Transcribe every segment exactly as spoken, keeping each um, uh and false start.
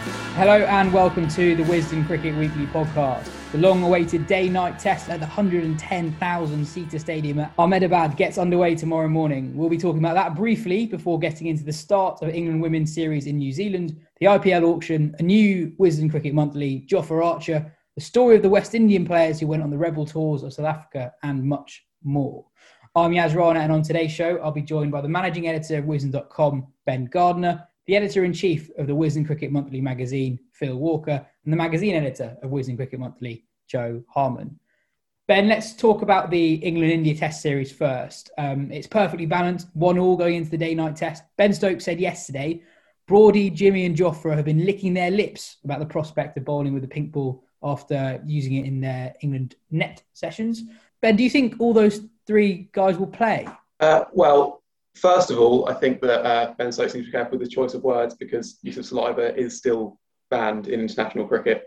Hello and welcome to the Wisden Cricket Weekly podcast. The long-awaited day-night test at the one hundred ten thousand seater stadium at Ahmedabad gets underway tomorrow morning. We'll be talking about that briefly before getting into the start of England Women's Series in New Zealand, the I P L auction, a new Wisden Cricket Monthly, Jofra Archer, the story of the West Indian players who went on the rebel tours of South Africa, and much more. I'm Yas Rana, and on today's show, I'll be joined by the managing editor of Wisden dot com, Ben Gardner, the editor-in-chief of the Wisden Cricket Monthly magazine, Phil Walker, and the magazine editor of Wisden Cricket Monthly, Joe Harmon. Ben, let's talk about the England-India Test series first. Um, it's perfectly balanced, one all going into the day-night test. Ben Stokes said yesterday, Broady, Jimmy and Jofra have been licking their lips about the prospect of bowling with the pink ball after using it in their England net sessions. Ben, do you think all those three guys will play? Uh, well, First of all, I think that uh, Ben Stokes needs to be careful with the choice of words because use of saliva is still banned in international cricket.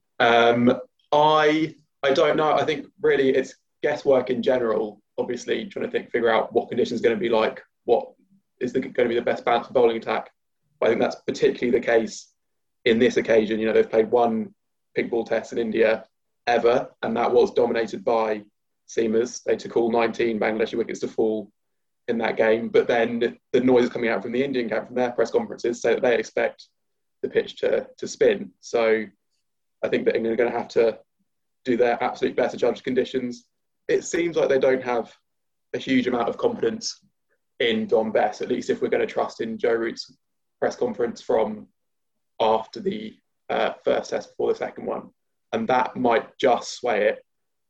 Um, I I don't know. I think really it's guesswork in general. Obviously, trying to think, figure out what conditions are going to be like, what is the, going to be the best balance for bowling attack. But I think that's particularly the case in this occasion. You know, they've played one pink ball test in India ever, and that was dominated by seamers. They took all nineteen Bangladeshi wickets to fall in that game, but then the noise coming out from the Indian camp from their press conferences say that they expect the pitch to to spin. So I think that England are going to have to do their absolute best to judge conditions. It seems like they don't have a huge amount of confidence in Dom Bess, at least if we're going to trust in Joe Root's press conference from after the uh, first test before the second one. And that might just sway it.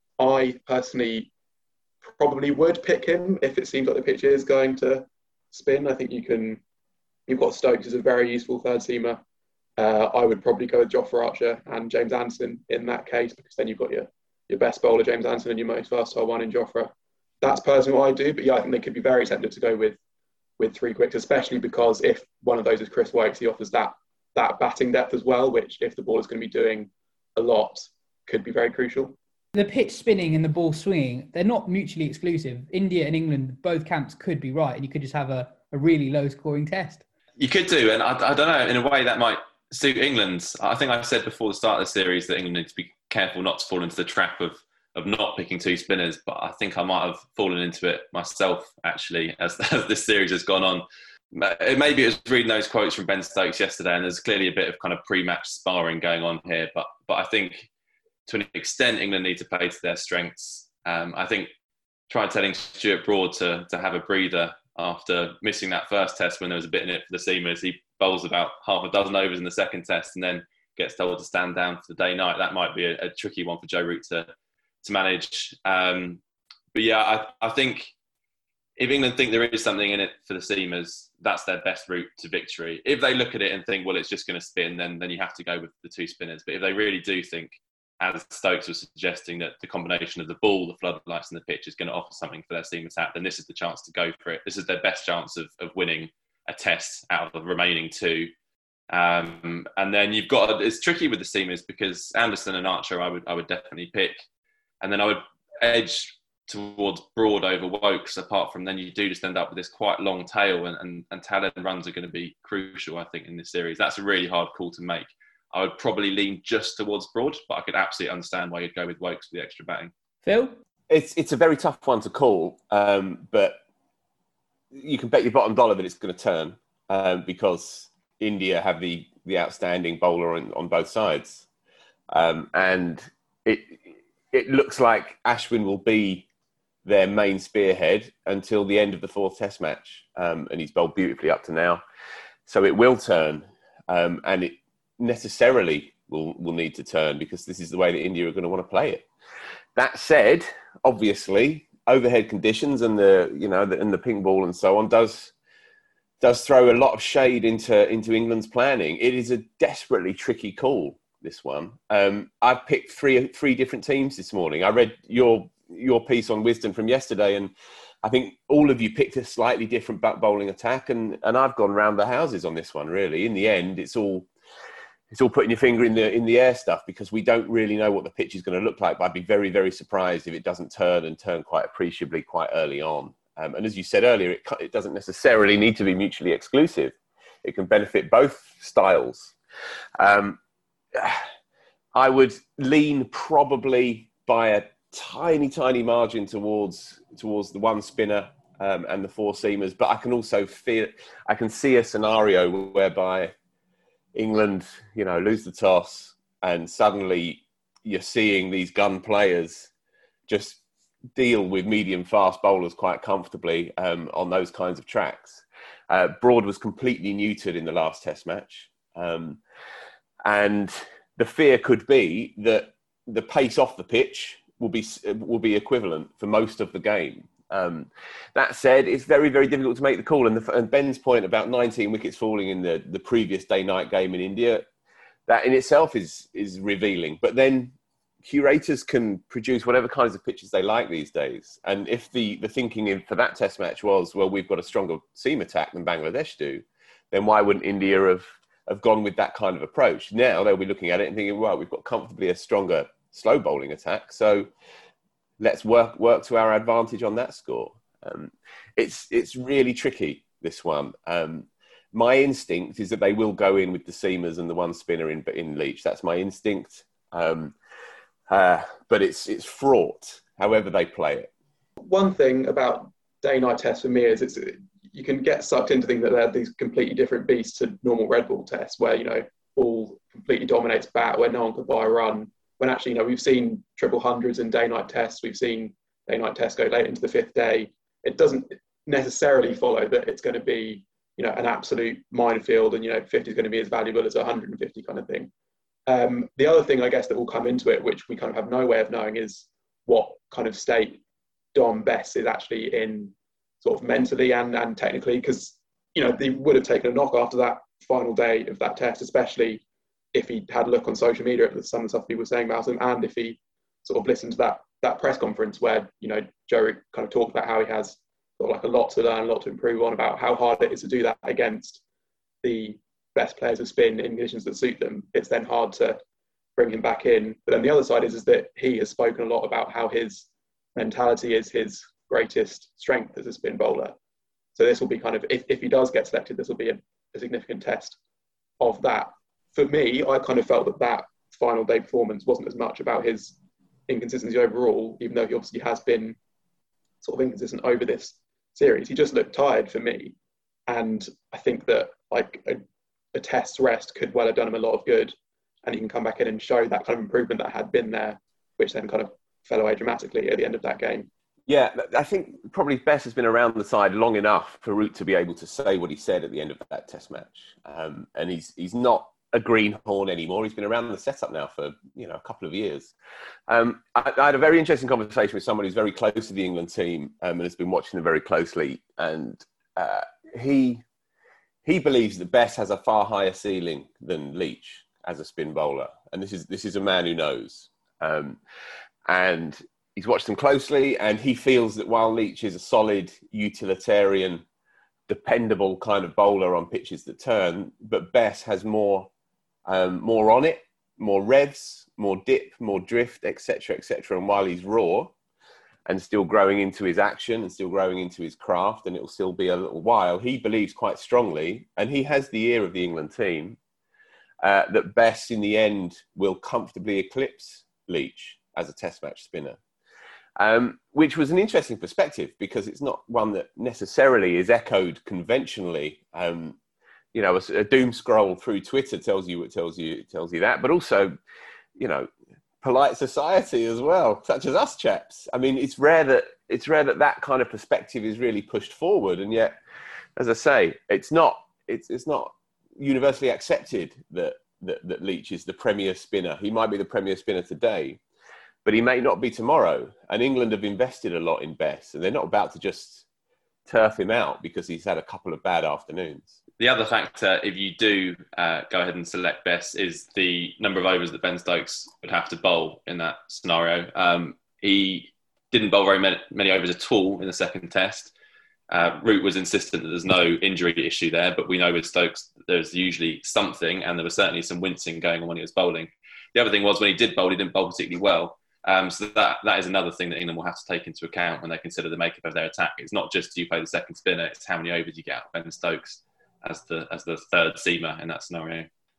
I personally probably would pick him if it seems like the pitch is going to spin. I think you can, you've got Stokes as a very useful third seamer. Uh, I would probably go with Jofra Archer and James Anderson in that case, because then you've got your, your best bowler, James Anderson, and your most versatile one in Jofra. That's personally what I do, but yeah, I think they could be very tempted to go with with three quicks, especially because if one of those is Chris Woakes, he offers that that batting depth as well, which if the ball is going to be doing a lot, could be very crucial. The pitch spinning and the ball swinging, they're not mutually exclusive. India and England, both camps could be right, and you could just have a, a really low-scoring test. You could do, and I, I don't know, in a way that might suit England. I think I've said before the start of the series that England needs to be careful not to fall into the trap of, of not picking two spinners, but I think I might have fallen into it myself, actually, as, as this series has gone on. Maybe it was reading those quotes from Ben Stokes yesterday, and there's clearly a bit of kind of pre-match sparring going on here, but but I think to an extent, England need to play to their strengths. Um, I think try telling Stuart Broad to to have a breather after missing that first test when there was a bit in it for the seamers. He bowls about half a dozen overs in the second test and then gets told to stand down for the day-night. That might be a, a tricky one for Joe Root to, to manage. Um, but yeah, I, I think if England think there is something in it for the seamers, that's their best route to victory. If they look at it and think, well, it's just going to spin, then then you have to go with the two spinners. But if they really do think, as Stokes was suggesting, that the combination of the ball, the floodlights and the pitch is going to offer something for their seam attack, then this is the chance to go for it. This is their best chance of, of winning a test out of the remaining two. Um, and then you've got, it's tricky with the seamers because Anderson and Archer I would I would definitely pick. And then I would edge towards Broad over Woakes, apart from then you do just end up with this quite long tail and, and, and talent runs are going to be crucial, I think, in this series. That's a really hard call to make. I would probably lean just towards Broad, but I could absolutely understand why you'd go with Woakes for the extra batting. Phil? It's it's a very tough one to call, um, but you can bet your bottom dollar that it's going to turn um, because India have the, the outstanding bowler on, on both sides. Um, and it it looks like Ashwin will be their main spearhead until the end of the fourth test match. Um, and he's bowled beautifully up to now. So it will turn. Um, and it necessarily will will need to turn because this is the way that India are going to want to play it. That said, obviously, overhead conditions and the you know the, and the pink ball and so on does does throw a lot of shade into into England's planning. It is a desperately tricky call, this one. Um, I've picked three three different teams this morning. I read your your piece on Wisden from yesterday, and I think all of you picked a slightly different back bowling attack, and and I've gone round the houses on this one. Really, in the end, it's all. It's all putting your finger in the in the air stuff because we don't really know what the pitch is going to look like. But I'd be very, very surprised if it doesn't turn and turn quite appreciably quite early on. Um, and as you said earlier, it, it doesn't necessarily need to be mutually exclusive. It can benefit both styles. Um, I would lean probably by a tiny, tiny margin towards towards the one spinner um, and the four seamers, but I can also feel, I can see a scenario whereby England, you know, lose the toss and suddenly you're seeing these gun players just deal with medium fast bowlers quite comfortably um, on those kinds of tracks. Uh, Broad was completely neutered in the last Test match, um, and the fear could be that the pace off the pitch will be will be equivalent for most of the game. Um, that said, it's very, very difficult to make the call. And, the, and Ben's point about nineteen wickets falling in the, the previous day-night game in India, that in itself is is revealing. But then curators can produce whatever kinds of pitches they like these days. And if the, the thinking in, for that Test match was, well, we've got a stronger seam attack than Bangladesh do, then why wouldn't India have, have gone with that kind of approach? Now they'll be looking at it and thinking, well, we've got comfortably a stronger slow bowling attack, so let's work work to our advantage on that score. Um, it's it's really tricky, this one. Um, my instinct is that they will go in with the seamers and the one spinner in in Leach. That's my instinct. Um, uh, but it's it's fraught, however they play it. One thing about day-night tests for me is it's you can get sucked into thinking that they're these completely different beasts to normal red ball tests, where you know ball completely dominates bat, where no one could buy a run. When actually, you know, we've seen triple hundreds in day-night tests. We've seen day-night tests go late into the fifth day. It doesn't necessarily follow that it's going to be, you know, an absolute minefield and, you know, fifty is going to be as valuable as one hundred fifty kind of thing. Um, the other thing, I guess, that will come into it, which we kind of have no way of knowing, is what kind of state Dom Bess is actually in sort of mentally and, and technically, because, you know, they would have taken a knock after that final day of that test, especially if he had a look on social media at some of the stuff people were saying about him, and if he sort of listened to that that press conference where, you know, Joe kind of talked about how he has sort of like a lot to learn, a lot to improve on, about how hard it is to do that against the best players of spin in conditions that suit them. It's then hard to bring him back in. But then the other side is, is that he has spoken a lot about how his mentality is his greatest strength as a spin bowler. So this will be kind of, if, if he does get selected, this will be a, a significant test of that. For me, I kind of felt that that final day performance wasn't as much about his inconsistency overall, even though he obviously has been sort of inconsistent over this series. He just looked tired for me. And I think that like a, a test rest could well have done him a lot of good. And he can come back in and show that kind of improvement that had been there, which then kind of fell away dramatically at the end of that game. Yeah, I think probably Bess has been around the side long enough for Root to be able to say what he said at the end of that test match. Um, and he's he's not a greenhorn anymore. He's been around the setup now for, you know, a couple of years. Um, I, I had a very interesting conversation with someone who's very close to the England team um, and has been watching them very closely. And uh, he he believes that Bess has a far higher ceiling than Leach as a spin bowler. And this is this is a man who knows. Um, and he's watched them closely, and he feels that while Leach is a solid, utilitarian, dependable kind of bowler on pitches that turn, but Bess has more Um, more on it, more revs, more dip, more drift, et cetera, et cetera. And while he's raw and still growing into his action and still growing into his craft, and it'll still be a little while, he believes quite strongly, and he has the ear of the England team, uh, that Bess in the end will comfortably eclipse Leach as a test match spinner. Um, which was an interesting perspective, because it's not one that necessarily is echoed conventionally. Um, You know, a, a doom scroll through Twitter tells you what tells you tells you that, but also, you know, polite society as well, such as us chaps. I mean, it's rare that it's rare that that kind of perspective is really pushed forward, and yet, as I say, it's not it's it's not universally accepted that that, that Leach is the premier spinner. He might be the premier spinner today, but he may not be tomorrow. And England have invested a lot in Bess, and they're not about to just turf him out because he's had a couple of bad afternoons. The other factor, if you do uh, go ahead and select Bess, is the number of overs that Ben Stokes would have to bowl in that scenario. Um, he didn't bowl very many, many overs at all in the second test. Uh, Root was insistent that there's no injury issue there, but we know with Stokes there's usually something, and there was certainly some wincing going on when he was bowling. The other thing was, when he did bowl, he didn't bowl particularly well. Um, so that that is another thing that England will have to take into account when they consider the makeup of their attack. It's not just do you play the second spinner, it's how many overs you get out of Ben Stokes as the as the third seamer in that scenario.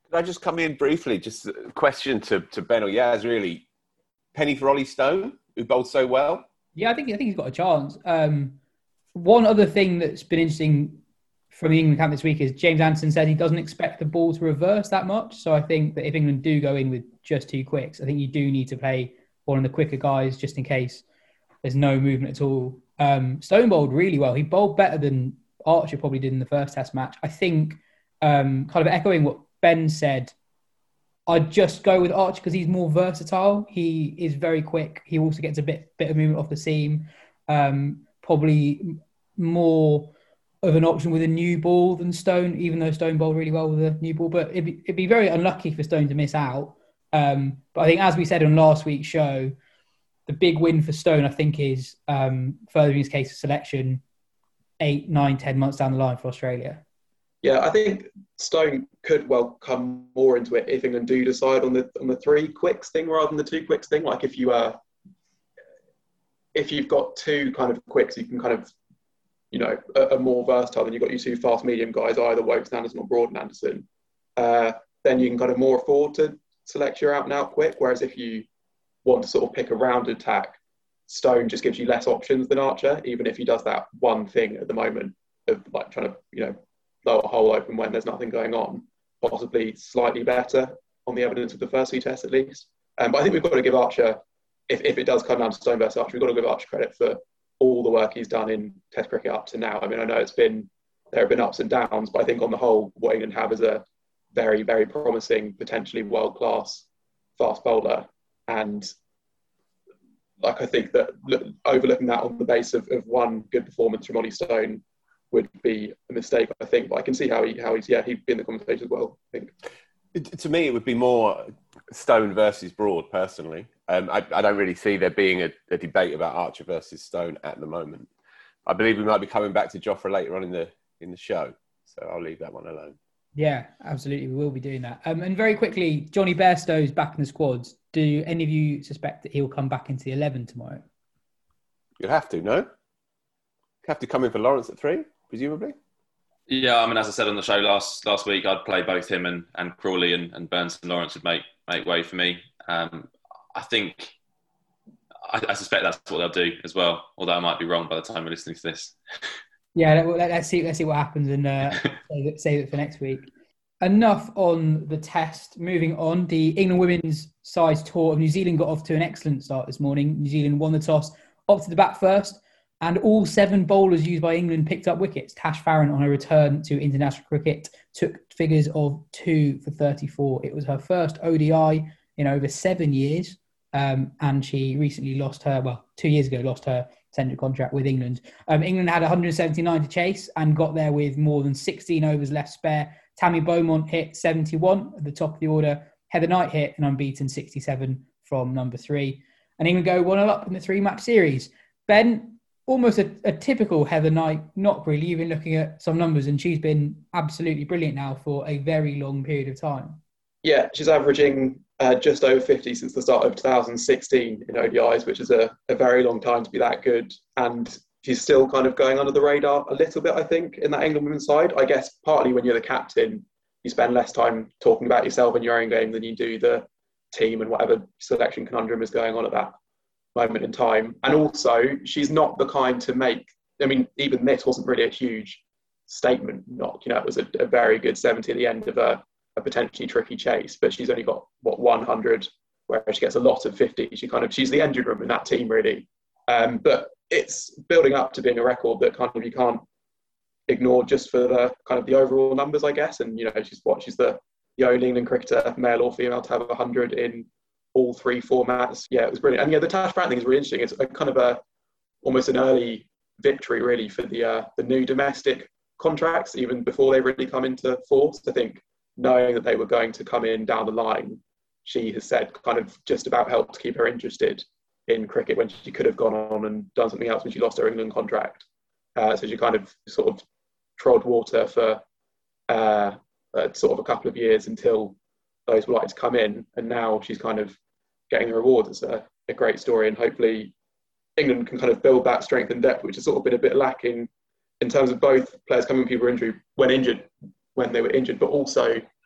Could I just come in briefly? Just a question to, to Ben or Yaz, really. Penny for Ollie Stone, who bowled so well? Yeah, I think I think he's got a chance. Um, one other thing that's been interesting from the England camp this week is James Anderson said he doesn't expect the ball to reverse that much. So I think that if England do go in with just two quicks, I think you do need to play one of the quicker guys just in case there's no movement at all. Um, Stone bowled really well. He bowled better than Archer probably did in the first Test match. I think, um, kind of echoing what Ben said, I'd just go with Archer because he's more versatile. He is very quick. He also gets a bit bit of movement off the seam. Um, probably more of an option with a new ball than Stone, even though Stone bowled really well with a new ball. But it'd be, it'd be very unlucky for Stone to miss out. Um, but I think, as we said on last week's show, the big win for Stone, I think, is um, furthering his case of selection eight, nine, ten months down the line for Australia. Yeah, I think Stone could well come more into it if England do decide on the on the three quicks thing rather than the two quicks thing. Like if you uh, if you've got two kind of quicks, you can kind of, you know, are, are more versatile than you've got your two fast medium guys, either Wokes Anderson or Broad Anderson. Uh, then you can kind of more afford to select your out and out quick. Whereas if you want to sort of pick a rounded attack, Stone just gives you less options than Archer, even if he does that one thing at the moment of like trying to, you know, blow a hole open when there's nothing going on, possibly slightly better on the evidence of the first few tests at least. Um, but I think we've got to give Archer, if, if it does come down to Stone versus Archer, we've got to give Archer credit for all the work he's done in Test cricket up to now. I mean, I know it's been, there have been ups and downs, but I think on the whole, what England have is a very, very promising, potentially world-class fast bowler. And like, I think that look, overlooking that on the base of, of one good performance from Ollie Stone would be a mistake, I think. But I can see how he how he's yeah he'd be in the conversation as well, I think. It, to me, it would be more Stone versus Broad, personally. Um, I, I don't really see there being a, a debate about Archer versus Stone at the moment. I believe we might be coming back to Jofra later on in the in the show, so I'll leave that one alone. Yeah, absolutely, we will be doing that. Um, and very quickly, Johnny Bairstow's back in the squads. Do any of you suspect that he'll come back into the eleven tomorrow? You'll have to, no? You have to come in for Lawrence at three, presumably? Yeah, I mean, as I said on the show last last week, I'd play both him and, and Crawley, and, and Burns and Lawrence would make, make way for me. Um, I think, I, I suspect that's what they'll do as well, although I might be wrong by the time we're listening to this. Yeah, let, let's see. Let's see what happens and uh, save, it, save it for next week. Enough on the test. Moving on, the England women's size tour of New Zealand got off to an excellent start this morning. New Zealand won the toss, opted to bat first, and all seven bowlers used by England picked up wickets. Tash Farron, on her return to international cricket, took figures of two for thirty-four. It was her first O D I in over seven years, um, and she recently lost her, well, two years ago, lost her tender contract with England. Um, England had one hundred seventy-nine to chase and got there with more than sixteen overs left spare. Tammy Beaumont hit seventy-one at the top of the order. Heather Knight hit an unbeaten sixty-seven from number three. And England go one nil up in the three-match series. Ben, almost a, a typical Heather Knight, not really. You've been looking at some numbers and she's been absolutely brilliant now for a very long period of time. Yeah, she's averaging uh, just over fifty since the start of two thousand sixteen in O D Is, which is a, a very long time to be that good. And she's still kind of going under the radar a little bit, I think, in that England women's side. I guess partly when you're the captain, you spend less time talking about yourself and your own game than you do the team and whatever selection conundrum is going on at that moment in time. And also, she's not the kind to make, I mean, even this wasn't really a huge statement knock. You know, it was a, a very good seventy at the end of a, a potentially tricky chase, but she's only got, what, one hundred, where she gets a lot of fifty. She kind of, she's the engine room in that team, really. Um, but it's building up to being a record that kind of you can't ignore just for the kind of the overall numbers, I guess. And, you know, she's what, she's the, the only England cricketer, male or female, to have one hundred in all three formats. Yeah, it was brilliant. And yeah, the Tash Farron thing is really interesting. It's a kind of a, almost an early victory really for the uh, the new domestic contracts, even before they really come into force. I think knowing that they were going to come in down the line, she has said kind of just about helped keep her interested in cricket when she could have gone on and done something else when she lost her England contract. Uh, so she kind of sort of trod water for uh, uh, sort of a couple of years until those were likely to come in. And now she's kind of getting the rewards. It's a, a great story. And hopefully England can kind of build that strength and depth, which has sort of been a bit lacking in terms of both players coming with people injury when injured, when they were injured, but also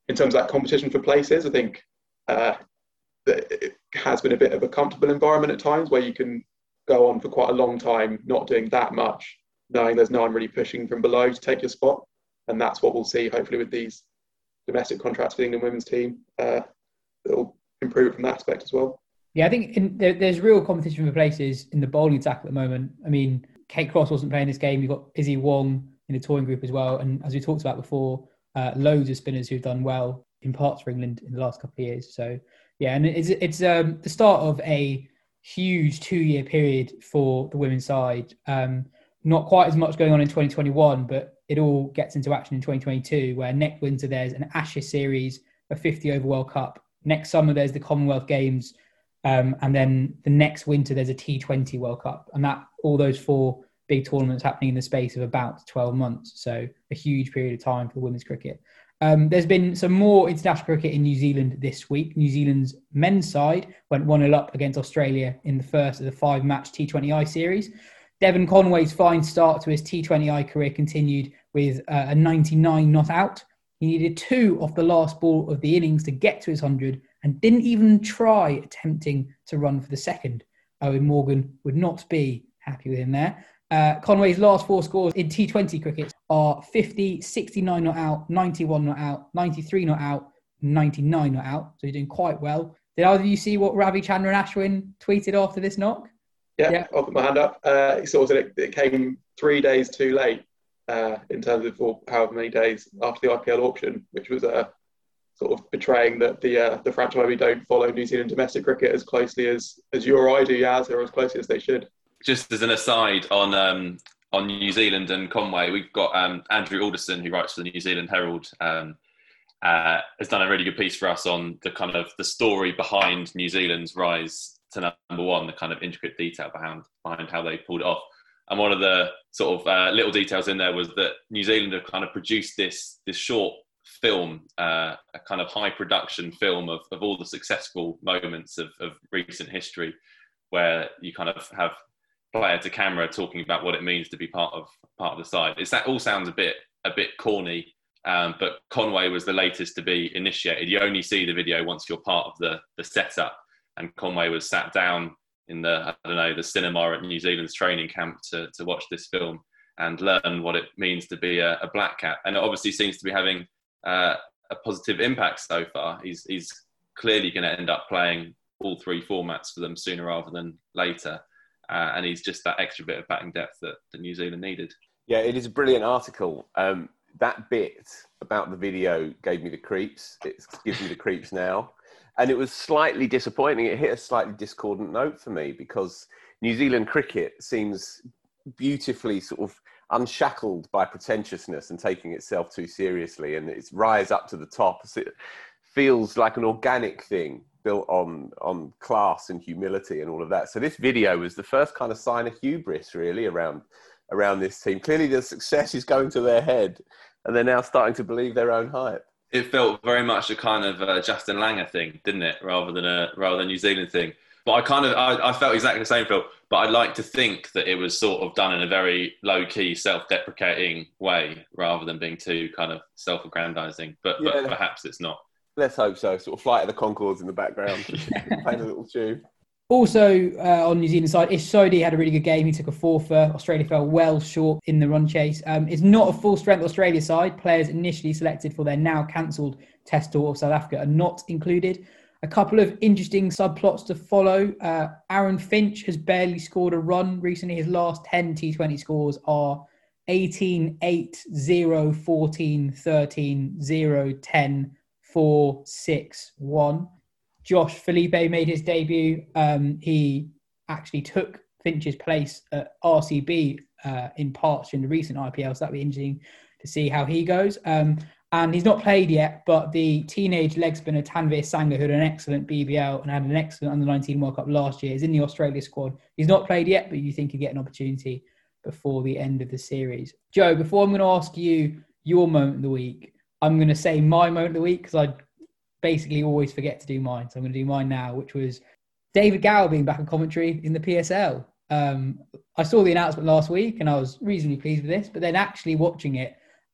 in terms of that competition for places, I think uh, that it has been a bit of a comfortable environment at times where you can go on for quite a long time, not doing that much, knowing there's no one really pushing from below to take your spot. And that's what we'll see, hopefully, with these domestic contracts for the England women's team. Uh, it'll improve from that aspect as well. Yeah, I think in, there, there's real competition for places in the bowling attack at the moment. I mean, Kate Cross wasn't playing this game. You've got Izzy Wong in the touring group as well. And as we talked about before, uh, loads of spinners who've done well in parts for England in the last couple of years. So, yeah, and it's, it's um, the start of a huge two-year period for the women's side. Um, not quite as much going on in twenty twenty-one, but it all gets into action in twenty twenty-two, where next winter there's an Ashes series, a fifty over World Cup. Next summer there's the Commonwealth Games, um, and then the next winter there's a T twenty World Cup, and that all those four big tournaments happening in the space of about twelve months. So a huge period of time for women's cricket. Um, there's been some more international cricket in New Zealand this week. New Zealand's men's side went one nil up against Australia in the first of the five-match T twenty I series. Devon Conway's fine start to his T twenty I career continued with uh, a ninety-nine not out. He needed two off the last ball of the innings to get to his one hundred and didn't even try attempting to run for the second. Owen Morgan would not be happy with him there. Uh, Conway's last four scores in T twenty cricket are fifty, sixty-nine not out, ninety-one not out, ninety-three not out, ninety-nine not out. So he's doing quite well. Did either of you see what Ravi Chandran Ashwin tweeted after this knock? Yeah, yeah. I'll put my hand up. Uh, he sort of said it, it came three days too late uh, in terms of or however many days after the I P L auction, which was uh, sort of betraying that the uh, the franchise maybe don't follow New Zealand domestic cricket as closely as, as you or I do, Yaz, or as closely as they should. Just as an aside on um, on New Zealand and Conway, we've got um, Andrew Alderson, who writes for the New Zealand Herald, um, uh, has done a really good piece for us on the kind of the story behind New Zealand's rise to number one, the kind of intricate detail behind behind how they pulled it off. And one of the sort of uh, little details in there was that New Zealand have kind of produced this this short film, uh, a kind of high production film of, of all the successful moments of, of recent history, where you kind of have player to camera talking about what it means to be part of part of the side. It's that all sounds a bit a bit corny, um, but Conway was the latest to be initiated. You only see the video once you're part of the the setup. And Conway was sat down in the, I don't know, the cinema at New Zealand's training camp to, to watch this film and learn what it means to be a, a black cat. And it obviously seems to be having uh, a positive impact so far. He's, he's clearly going to end up playing all three formats for them sooner rather than later. Uh, and he's just that extra bit of batting depth that, that New Zealand needed. Yeah, it is a brilliant article. Um, that bit about the video gave me the creeps. It gives me the creeps now. And it was slightly disappointing. It hit a slightly discordant note for me because New Zealand cricket seems beautifully sort of unshackled by pretentiousness and taking itself too seriously. And its rise up to the top, it feels like an organic thing built on, on class and humility and all of that. So this video was the first kind of sign of hubris, really, around, around this team. Clearly the success is going to their head and they're now starting to believe their own hype. It felt very much a kind of uh, Justin Langer thing, didn't it? Rather than a rather than New Zealand thing. But I kind of I, I felt exactly the same, Phil. But I'd like to think that it was sort of done in a very low key, self-deprecating way, rather than being too kind of self-aggrandizing. But yeah, but perhaps it's not. Let's hope so. Sort of Flight of the Conchords in the background, playing a little tune. Also, uh, on New Zealand side, Ish Sodhi had a really good game. He took a four for. Australia fell well short in the run chase. Um, it's not a full-strength Australia side. Players initially selected for their now cancelled Test tour of South Africa are not included. A couple of interesting subplots to follow. Uh, Aaron Finch has barely scored a run recently. His last ten T twenty scores are eighteen, eight, zero, fourteen, thirteen, zero, ten, four, six, one. Josh Felipe made his debut. Um, he actually took Finch's place at R C B uh, in parts in the recent I P L, so that'll be interesting to see how he goes. Um, and he's not played yet, but the teenage leg spinner Tanveer Sangha, who had an excellent B B L and had an excellent under nineteen World Cup last year, is in the Australia squad. He's not played yet, but you think he'll get an opportunity before the end of the series. Joe, before I'm going to ask you your moment of the week, I'm going to say my moment of the week because I basically always forget to do mine. So I'm going to do mine now, which was David Gower being back in commentary in the P S L. Um, I saw the announcement last week and I was reasonably pleased with this, but then actually watching it,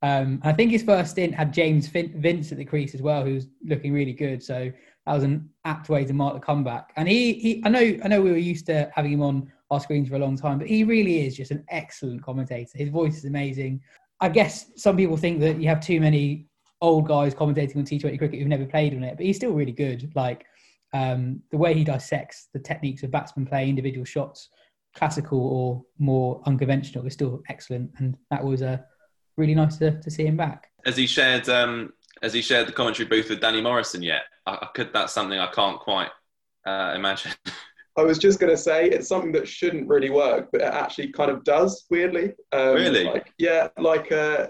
Um, I think his first stint had James fin- Vince at the crease as well, who's looking really good. So that was an apt way to mark the comeback. And he, he, I know, I know, we were used to having him on our screens for a long time, but he really is just an excellent commentator. His voice is amazing. I guess some people think that you have too many old guys commentating on T twenty cricket who've never played on it, but he's still really good. Like um, the way he dissects the techniques of batsmen playing individual shots, classical or more unconventional, is still excellent. And that was uh, really nice to, to see him back. Has he shared um, has he shared the commentary booth with Danny Morrison yet? I, I could. That's something I can't quite uh, imagine. I was just going to say it's something that shouldn't really work, but it actually kind of does, weirdly. Um, really? Like, yeah, like uh,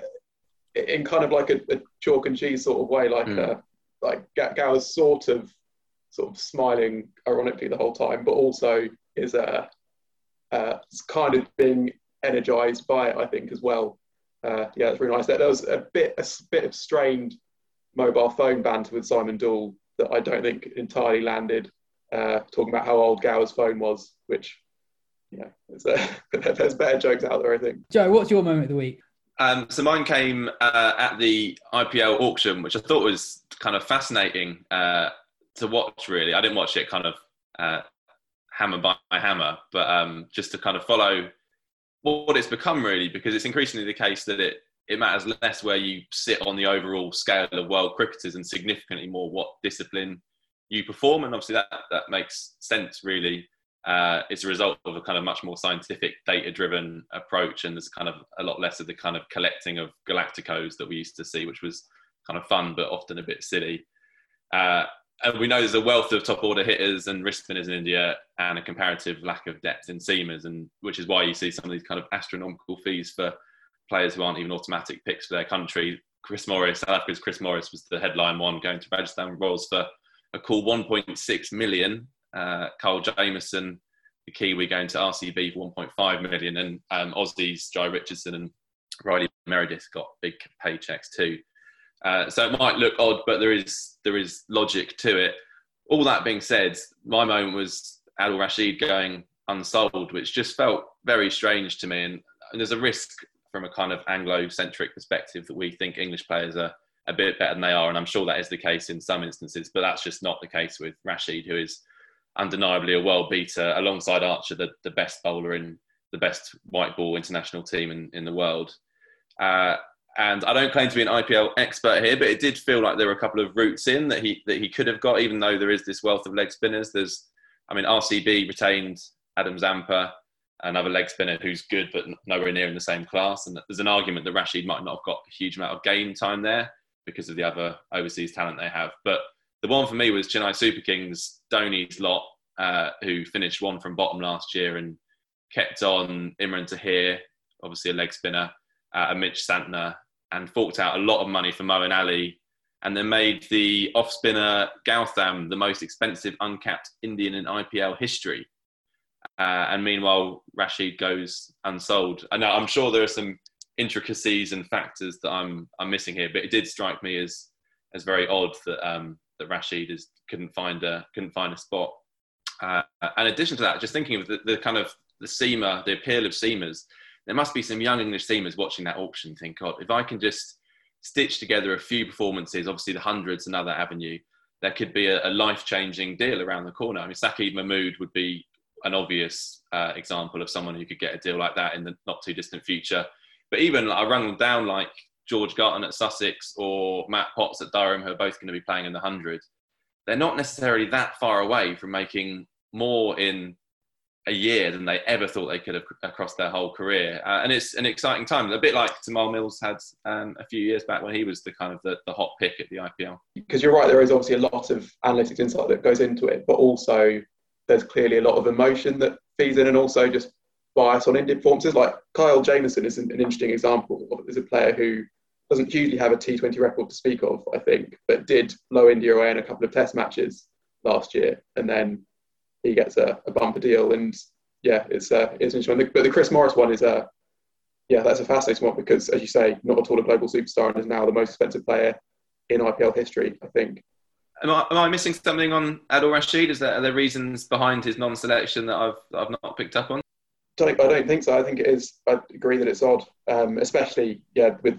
in kind of like a, a chalk and cheese sort of way. Like, mm. uh, like Gower's sort of, sort of smiling ironically the whole time, but also is uh, uh, kind of being energised by it, I think, as well. Uh, yeah, it's really nice. There was a bit, a bit of strained mobile phone banter with Simon Doull that I don't think entirely landed. Uh, talking about how old Gower's phone was, which, you know, uh, there's better jokes out there, I think. Joe, what's your moment of the week? Um, so mine came uh, at the I P L auction, which I thought was kind of fascinating uh, to watch, really. I didn't watch it kind of uh, hammer by hammer, but um, just to kind of follow what it's become, really, because it's increasingly the case that it, it matters less where you sit on the overall scale of world cricketers and significantly more what discipline you perform. And obviously that, that makes sense, really. Uh, it's a result of a kind of much more scientific, data-driven approach, and there's kind of a lot less of the kind of collecting of Galacticos that we used to see, which was kind of fun, but often a bit silly. Uh, and we know there's a wealth of top-order hitters and wrist spinners in India and a comparative lack of depth in seamers, and which is why you see some of these kind of astronomical fees for players who aren't even automatic picks for their country. Chris Morris, South Africa's Chris Morris was the headline one, going to Rajasthan Royals for a cool one point six million. Uh, Carl Jameson, the Kiwi, going to R C B for one point five million. And um, Aussies, Jai Richardson and Riley Meredith got big paychecks too. Uh, so it might look odd, but there is there is logic to it. All that being said, my moment was Adil Rashid going unsold, which just felt very strange to me. And, and there's a risk from a kind of Anglo-centric perspective that we think English players are a bit better than they are, and I'm sure that is the case in some instances, but that's just not the case with Rashid, who is undeniably a world beater alongside Archer, the, the best bowler in the best white ball international team in, in the world. Uh, and I don't claim to be an I P L expert here, but it did feel like there were a couple of routes in that he that he could have got, even though there is this wealth of leg spinners. There's, I mean, R C B retained Adam Zampa, another leg spinner who's good, but nowhere near in the same class. And there's an argument that Rashid might not have got a huge amount of game time there because of the other overseas talent they have. But the one for me was Chennai Super Kings, Dhoni's lot, uh, who finished one from bottom last year and kept on Imran Tahir, obviously a leg spinner, uh, and Mitch Santner, and forked out a lot of money for Moeen Ali, and then made the off-spinner Gautam the most expensive uncapped Indian in I P L history. Uh, and meanwhile, Rashid goes unsold. I know, I'm sure there are some intricacies and factors that I'm I'm missing here, but it did strike me as as very odd that um, that Rashid is couldn't find a couldn't find a spot. Uh, in addition to that, just thinking of the, the kind of the seamer, the appeal of seamers, there must be some young English seamers watching that auction. Think, God, if I can just stitch together a few performances, obviously the hundred's another avenue, there could be a, a life-changing deal around the corner. I mean, Saqib Mahmood would be an obvious uh, example of someone who could get a deal like that in the not too distant future. But even I run them down like George Garton at Sussex or Matt Potts at Durham, who are both going to be playing in the hundred. They're not necessarily that far away from making more in a year than they ever thought they could have across their whole career. Uh, and it's an exciting time. A bit like Tamal Mills had um, a few years back when he was the kind of the, the hot pick at the I P L. Because you're right, there is obviously a lot of analytics insight that goes into it, but also there's clearly a lot of emotion that feeds in, and also just bias on Indian performances. Like Kyle Jameson is an, an interesting example of is a player who doesn't hugely have a T twenty record to speak of, I think, but did blow India away in a couple of test matches last year, and then he gets a, a bumper deal. And yeah, it's uh, it's interesting. But the Chris Morris one is a uh, yeah, that's a fascinating one because, as you say, not at all a global superstar and is now the most expensive player in I P L history, I think. Am I, am I missing something on Adil Rashid? Is there, are there reasons behind his non-selection that I've I've not picked up on? I don't, I don't think so. I think it is. I agree that it's odd, um, especially yeah with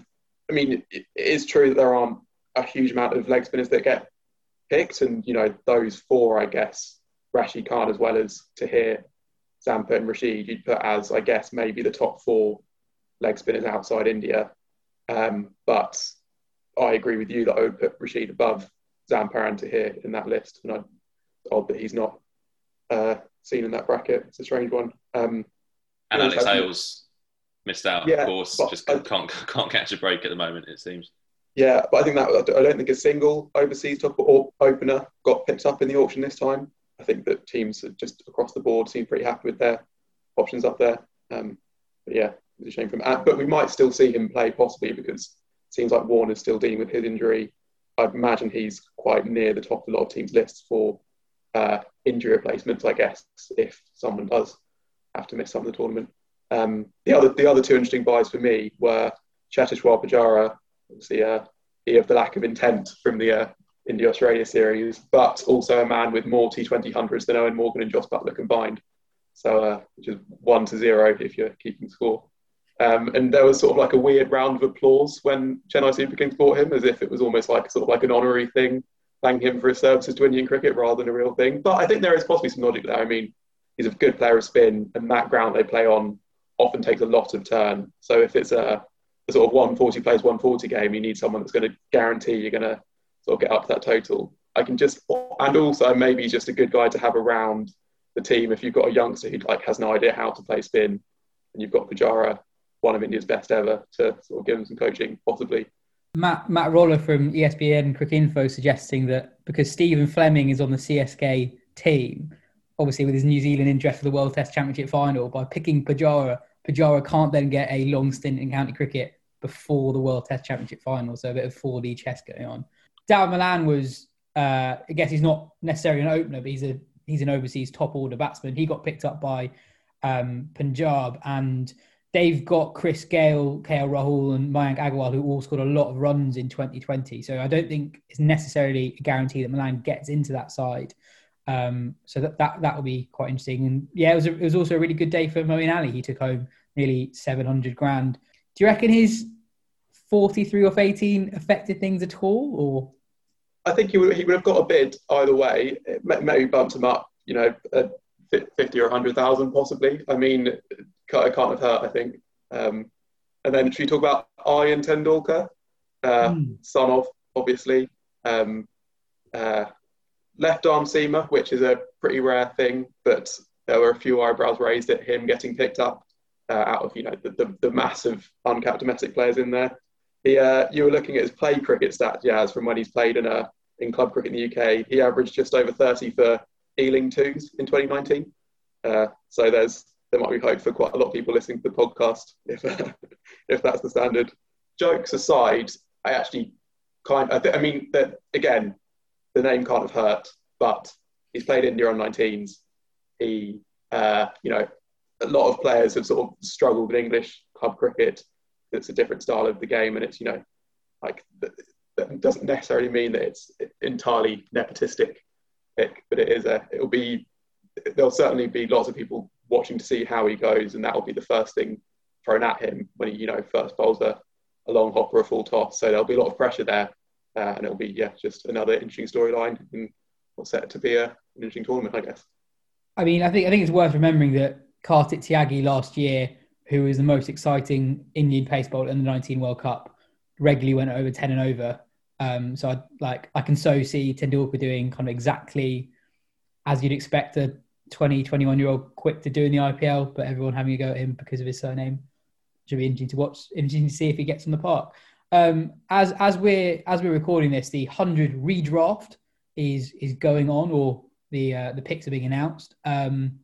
I mean, it, it is true that there aren't a huge amount of leg spinners that get picked, and you know those four, I guess, Rashid Khan as well as Tahir, Zampa, and Rashid, you'd put as, I guess, maybe the top four leg spinners outside India. Um, but I agree with you that I would put Rashid above Zampa and Tahir in that list, and I'd, it's odd that he's not uh, seen in that bracket. It's a strange one. Um, and Alex Hales missed out, yeah, of course. Just I, can't can't catch a break at the moment, it seems. Yeah, but I think that I don't think a single overseas top or opener got picked up in the auction this time. I think that teams just across the board seem pretty happy with their options up there. Um, but yeah, it's a shame for him. But we might still see him play possibly because it seems like Warner's still dealing with his injury. I'd imagine he's quite near the top of a lot of teams' lists for uh, injury replacements, I guess, if someone does have to miss some of the tournament. Um, the other the other two interesting buys for me were Cheteshwar Pujara, obviously uh, he of the lack of intent from the uh, India-Australia series, but also a man with more T twenty hundreds than Owen Morgan and Joss Butler combined. So, uh, which is one to zero if you're keeping score. Um, and there was sort of like a weird round of applause when Chennai Super Kings bought him, as if it was almost like sort of like an honorary thing, thanking him for his services to Indian cricket rather than a real thing. But I think there is possibly some logic there. I mean, he's a good player of spin, and that ground they play on often takes a lot of turn. So if it's a, a sort of one forty plays one forty game, you need someone that's going to guarantee you're going to sort of get up to that total. I can just, and also maybe he's just a good guy to have around the team if you've got a youngster who like has no idea how to play spin, and you've got Pujara, one of India's best ever, to sort of give him some coaching, possibly. Matt Matt Roller from E S P N Cricket Info suggesting that because Stephen Fleming is on the C S K team, obviously with his New Zealand interest for the World Test Championship final, by picking Pujara, Pujara can't then get a long stint in county cricket before the World Test Championship final. So a bit of four D chess going on. Dawid Malan was, uh, I guess he's not necessarily an opener, but he's a he's an overseas top order batsman. He got picked up by um, Punjab, and they've got Chris Gale, K L Rahul and Mayank Agarwal, who all scored a lot of runs in twenty twenty. So I don't think it's necessarily a guarantee that Malan gets into that side. Um, so that, that that will be quite interesting. And yeah, it was a, it was also a really good day for Moeen Ali. He took home nearly seven hundred grand. Do you reckon his forty-three off eighteen affected things at all, or? I think he would he would have got a bid either way. It maybe bumped him up, you know, a fifty or a hundred thousand possibly. I mean, it can't have hurt, I think. Um, and then should we talk about Aryan Tendulkar, uh, mm. son of obviously um, uh, left arm seamer, which is a pretty rare thing, but there were a few eyebrows raised at him getting picked up uh, out of you know the, the, the massive uncapped domestic players in there. He, uh, you were looking at his play cricket stat, Jazz, from when he's played in a in club cricket in the U K. He averaged just over thirty for Ealing twos in twenty nineteen. Uh, so there's there might be hope for quite a lot of people listening to the podcast if uh, if that's the standard. Jokes aside, I actually kind of, I mean, that again, the name can't have hurt, but he's played India on nineteens. He, uh, you know, a lot of players have sort of struggled with English club cricket. It's a different style of the game, and it's, you know, like that doesn't necessarily mean that it's entirely nepotistic pick, but it is a, it'll be, there'll certainly be lots of people watching to see how he goes, and that'll be the first thing thrown at him when he, you know, first bowls a, a long hop or a full toss. So there'll be a lot of pressure there, uh, and it'll be, yeah, just another interesting storyline, and what's set to be a, an interesting tournament, I guess. I mean, I think I think it's worth remembering that Kartik Tyagi last year, who was the most exciting Indian pace bowler in the nineteen World Cup, regularly went over ten and over. Um, so I like I can so see Tendulkar doing kind of exactly as you'd expect a twenty, twenty-one-year-old quick to do in the I P L, but everyone having a go at him because of his surname. Should be interesting to watch, interesting to see if he gets on the park. Um, as as we're as we're recording this, the one hundred redraft is is going on, or the uh, the picks are being announced. Um,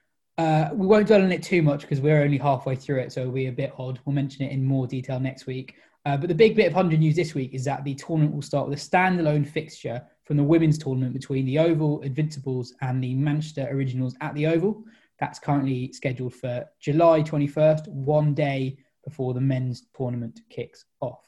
Uh, we won't dwell on it too much because we're only halfway through it, so it'll be a bit odd. We'll mention it in more detail next week. Uh, but the big bit of one hundred news this week is that the tournament will start with a standalone fixture from the women's tournament between the Oval Invincibles and the Manchester Originals at the Oval. That's currently scheduled for July twenty-first, one day before the men's tournament kicks off.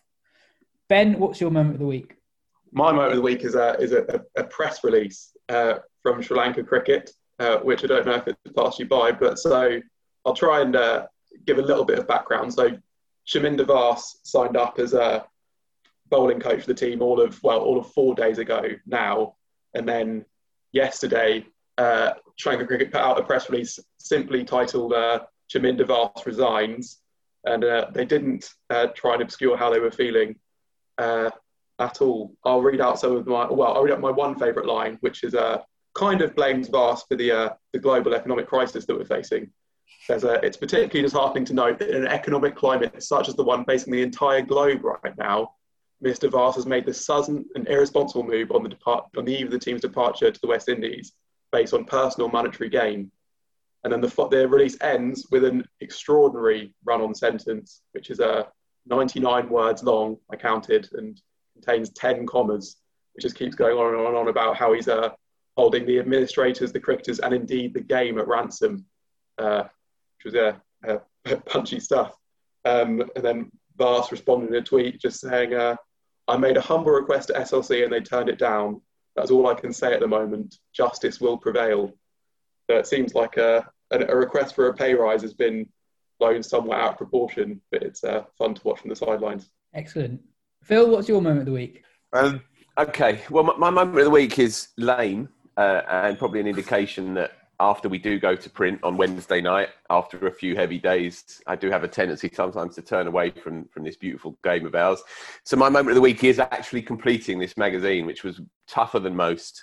Ben, what's your moment of the week? My moment of the week is a, is a, a press release uh, from Sri Lanka Cricket. Uh, which I don't know if it's passed you by, but so I'll try and uh, give a little bit of background. So Chaminda Vaas signed up as a bowling coach for the team all of, well, all of four days ago now. And then yesterday, uh, Sri Lanka Cricket put out a press release simply titled uh, Chaminda Vaas resigns. And uh, they didn't uh, try and obscure how they were feeling uh, at all. I'll read out some of my, well, I'll read out my one favourite line, which is uh, kind of blames Vaas for the, uh, the global economic crisis that we're facing. There's a, it's particularly disheartening to note that in an economic climate such as the one facing the entire globe right now, Mister Vaas has made this sudden and irresponsible move on the, depart- on the eve of the team's departure to the West Indies based on personal monetary gain. And then the, the release ends with an extraordinary run-on sentence, which is uh, ninety-nine words long, I counted, and contains ten commas, which just keeps going on and on and on about how he's uh, holding the administrators, the cricketers, and indeed the game at ransom. Uh, which was uh, uh, punchy stuff. Um, and then Vaas responded in a tweet just saying, uh, I made a humble request to S L C and they turned it down. That's all I can say at the moment. Justice will prevail. So it seems like a, a, a request for a pay rise has been blown somewhat out of proportion, but it's uh, fun to watch from the sidelines. Excellent. Phil, what's your moment of the week? Um, okay, well, my, my moment of the week is lame uh, and probably an indication that after we do go to print on Wednesday night, after a few heavy days, I do have a tendency sometimes to turn away from, from this beautiful game of ours. So my moment of the week is actually completing this magazine, which was tougher than most,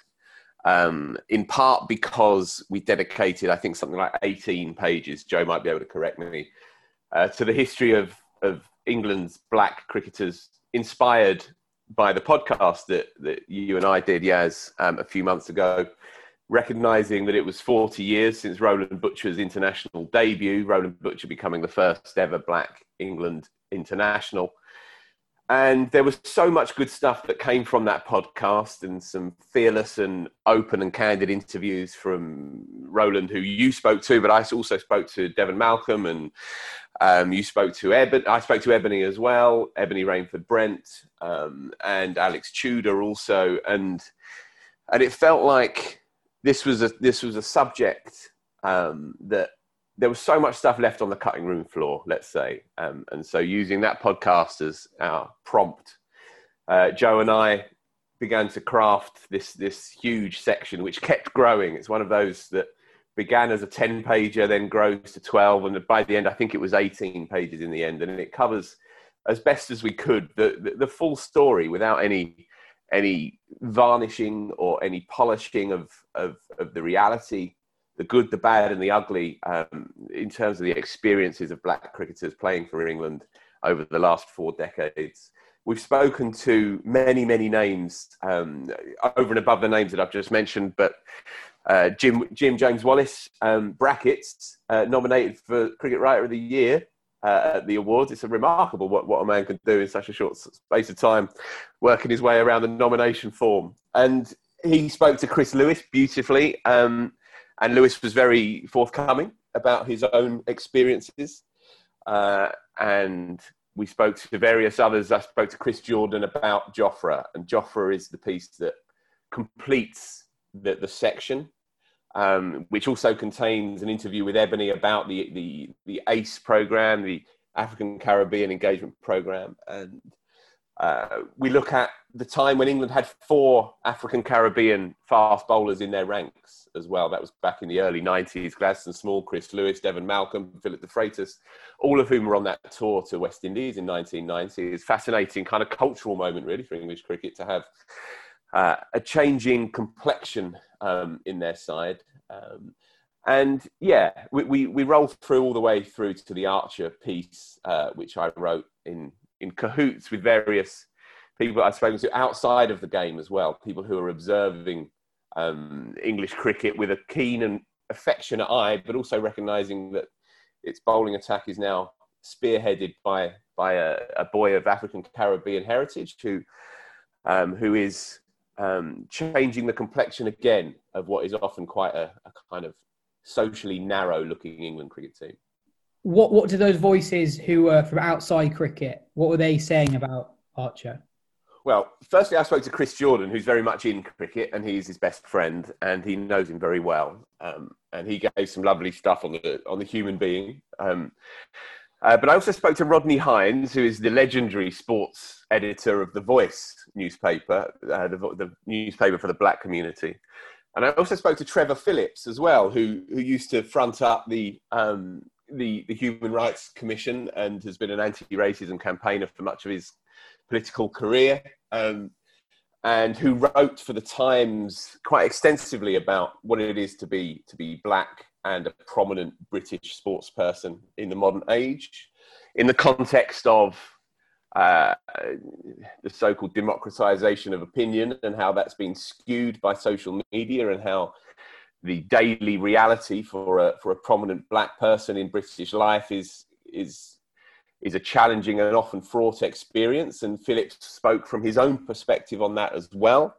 um, in part because we dedicated, I think, something like eighteen pages, Joe might be able to correct me, uh, to the history of, of England's black cricketers, inspired by the podcast that, that you and I did, Yaz, um, a few months ago, recognising that it was forty years since Roland Butcher's international debut, Roland Butcher becoming the first ever black England international. And there was so much good stuff that came from that podcast, and some fearless and open and candid interviews from Roland, who you spoke to, but I also spoke to Devon Malcolm, and um, you spoke to Ebony. I spoke to Ebony as well, Ebony Rainford Brent, um, and Alex Tudor also. And, and it felt like This was a this was a subject um, that there was so much stuff left on the cutting room floor, let's say, um, and so using that podcast as our prompt, uh, Joe and I began to craft this this huge section, which kept growing. It's one of those that began as a ten pager, then grows to twelve, and by the end, I think it was eighteen pages in the end, and it covers as best as we could the the, the full story without any. any varnishing or any polishing of, of, of the reality, the good, the bad and the ugly, um, in terms of the experiences of black cricketers playing for England over the last four decades. We've spoken to many, many names um, over and above the names that I've just mentioned, but uh, Jim, Jim James Wallace, um, brackets, uh, nominated for Cricket Writer of the Year, Uh, at the awards. It's a remarkable what, what a man can do in such a short space of time, working his way around the nomination form. And he spoke to Chris Lewis beautifully, um, and Lewis was very forthcoming about his own experiences. Uh, and we spoke to various others. I spoke to Chris Jordan about Jofra, and Jofra is the piece that completes the, the section. Um, which also contains an interview with Ebony about the, the, the ACE program, the African Caribbean Engagement Program. And uh, we look at the time when England had four African Caribbean fast bowlers in their ranks as well. That was back in the early nineties. Gladstone Small, Chris Lewis, Devon Malcolm, Philip de Freitas, all of whom were on that tour to West Indies in nineteen ninety. It's a fascinating kind of cultural moment, really, for English cricket to have uh, a changing complexion um, in their side. Um, and yeah, we, we, we rolled through all the way through to the Archer piece, uh, which I wrote in, in cahoots with various people I've spoken to outside of the game as well, people who are observing um, English cricket with a keen and affectionate eye, but also recognising that its bowling attack is now spearheaded by, by a, a boy of African Caribbean heritage who, um, who is um, changing the complexion again of what is often quite a, a kind of socially narrow-looking England cricket team. What what did those voices who were from outside cricket, what were they saying about Archer? Well, firstly, I spoke to Chris Jordan, who's very much in cricket, and he's his best friend, and he knows him very well. Um, and he gave some lovely stuff on the on the human being. Um, Uh, but I also spoke to Rodney Hines, who is the legendary sports editor of The Voice newspaper, uh, the, the newspaper for the black community. And I also spoke to Trevor Phillips as well, who who used to front up the um, the, the Human Rights Commission and has been an anti-racism campaigner for much of his political career, um, and who wrote for the Times quite extensively about what it is to be to be black and a prominent British sports person in the modern age, in the context of uh, the so-called democratization of opinion and how that's been skewed by social media, and how the daily reality for a for a prominent black person in British life is is is a challenging and often fraught experience. And Phillips spoke from his own perspective on that as well.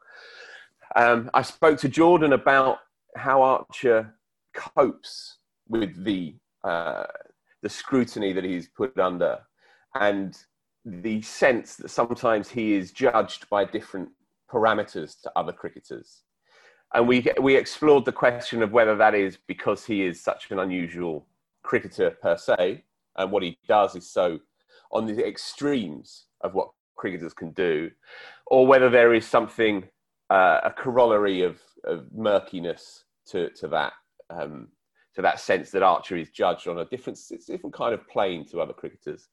Um, I spoke to Jordan about how Archer copes with the uh, the scrutiny that he's put under, and the sense that sometimes he is judged by different parameters to other cricketers. And we we explored the question of whether that is because he is such an unusual cricketer per se, and what he does is so on the extremes of what cricketers can do, or whether there is something, uh, a corollary of, of murkiness to, to that, um, to that sense that Archer is judged on a different, it's a different kind of plane to other cricketers.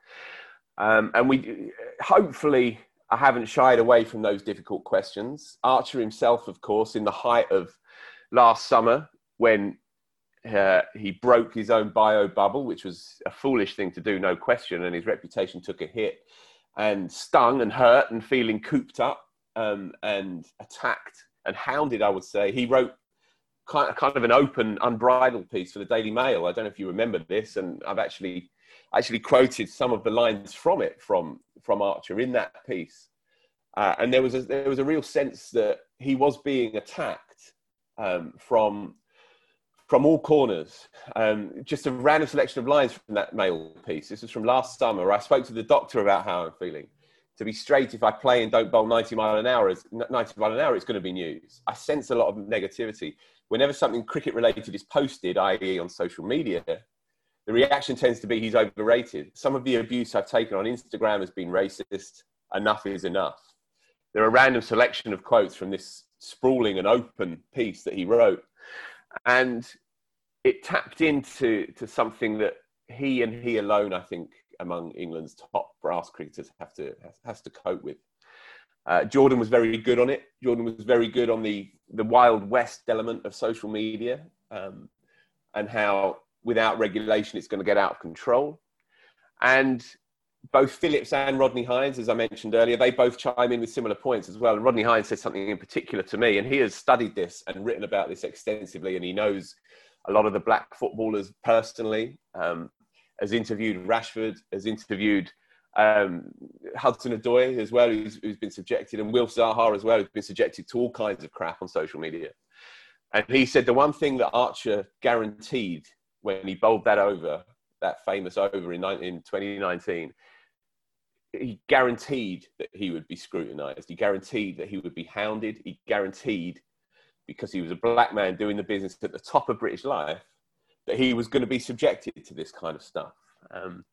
Um, and we, hopefully, I haven't shied away from those difficult questions. Archer himself, of course, in the height of last summer, when uh, he broke his own bio bubble, which was a foolish thing to do, no question, and his reputation took a hit, and stung and hurt and feeling cooped up um, and attacked and hounded, I would say. He wrote kind of, kind of an open, unbridled piece for the Daily Mail. I don't know if you remember this, and I've actually actually quoted some of the lines from it, from, from Archer in that piece. Uh, and there was, a, there was a real sense that he was being attacked um, from, from all corners. Um, just a random selection of lines from that Mail piece. This was from last summer. I spoke to the doctor about how I'm feeling. To be straight, if I play and don't bowl ninety mile an hour, ninety mile an hour, it's going to be news. I sense a lot of negativity. Whenever something cricket related is posted, that is on social media, the reaction tends to be he's overrated. Some of the abuse I've taken on Instagram has been racist. Enough is enough. There are a random selection of quotes from this sprawling and open piece that he wrote. And it tapped into to something that he and he alone, I think, among England's top brass cricketers have to, has, has to cope with. Uh, Jordan was very good on it. Jordan was very good on the, the Wild West element of social media, um, and how without regulation, it's going to get out of control. And both Phillips and Rodney Hines, as I mentioned earlier, they both chime in with similar points as well. And Rodney Hines said something in particular to me, and he has studied this and written about this extensively, and he knows a lot of the black footballers personally, um, has interviewed Rashford, has interviewed um, Hudson-Odoi as well, who's, who's been subjected, and Wilf Zaha as well, who's been subjected to all kinds of crap on social media. And he said the one thing that Archer guaranteed when he bowled that over, that famous over in, in twenty nineteen, he guaranteed that he would be scrutinised. He guaranteed that he would be hounded. He guaranteed, because he was a black man doing the business at the top of British life, that he was going to be subjected to this kind of stuff. Um,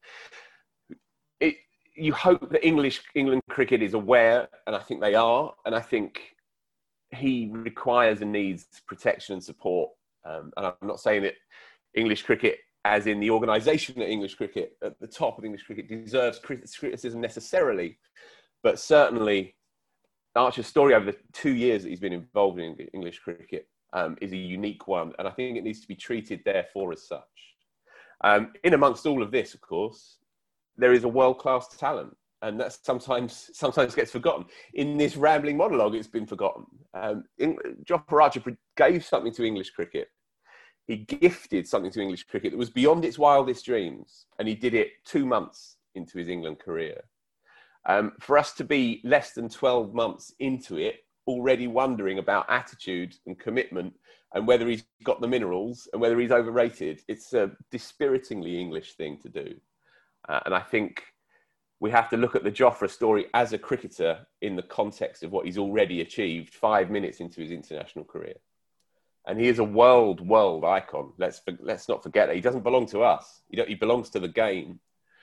it, you hope that English England cricket is aware, and I think they are, and I think he requires and needs protection and support. Um, and I'm not saying that English cricket, as in the organisation of English cricket, at the top of English cricket, deserves criticism necessarily. But certainly, Archer's story over the two years that he's been involved in English cricket um, is a unique one. And I think it needs to be treated, therefore, as such. Um, in amongst all of this, of course, there is a world-class talent. And that sometimes sometimes gets forgotten. In this rambling monologue, it's been forgotten. Um, Jofra Archer gave something to English cricket. He gifted something to English cricket that was beyond its wildest dreams, and he did it two months into his England career. Um, for us to be less than twelve months into it, already wondering about attitude and commitment and whether he's got the minerals and whether he's overrated, it's a dispiritingly English thing to do. Uh, and I think we have to look at the Jofra story as a cricketer in the context of what he's already achieved five minutes into his international career. And he is a world, world icon. Let's let's not forget that. He doesn't belong to us. He, don't, he belongs to the game.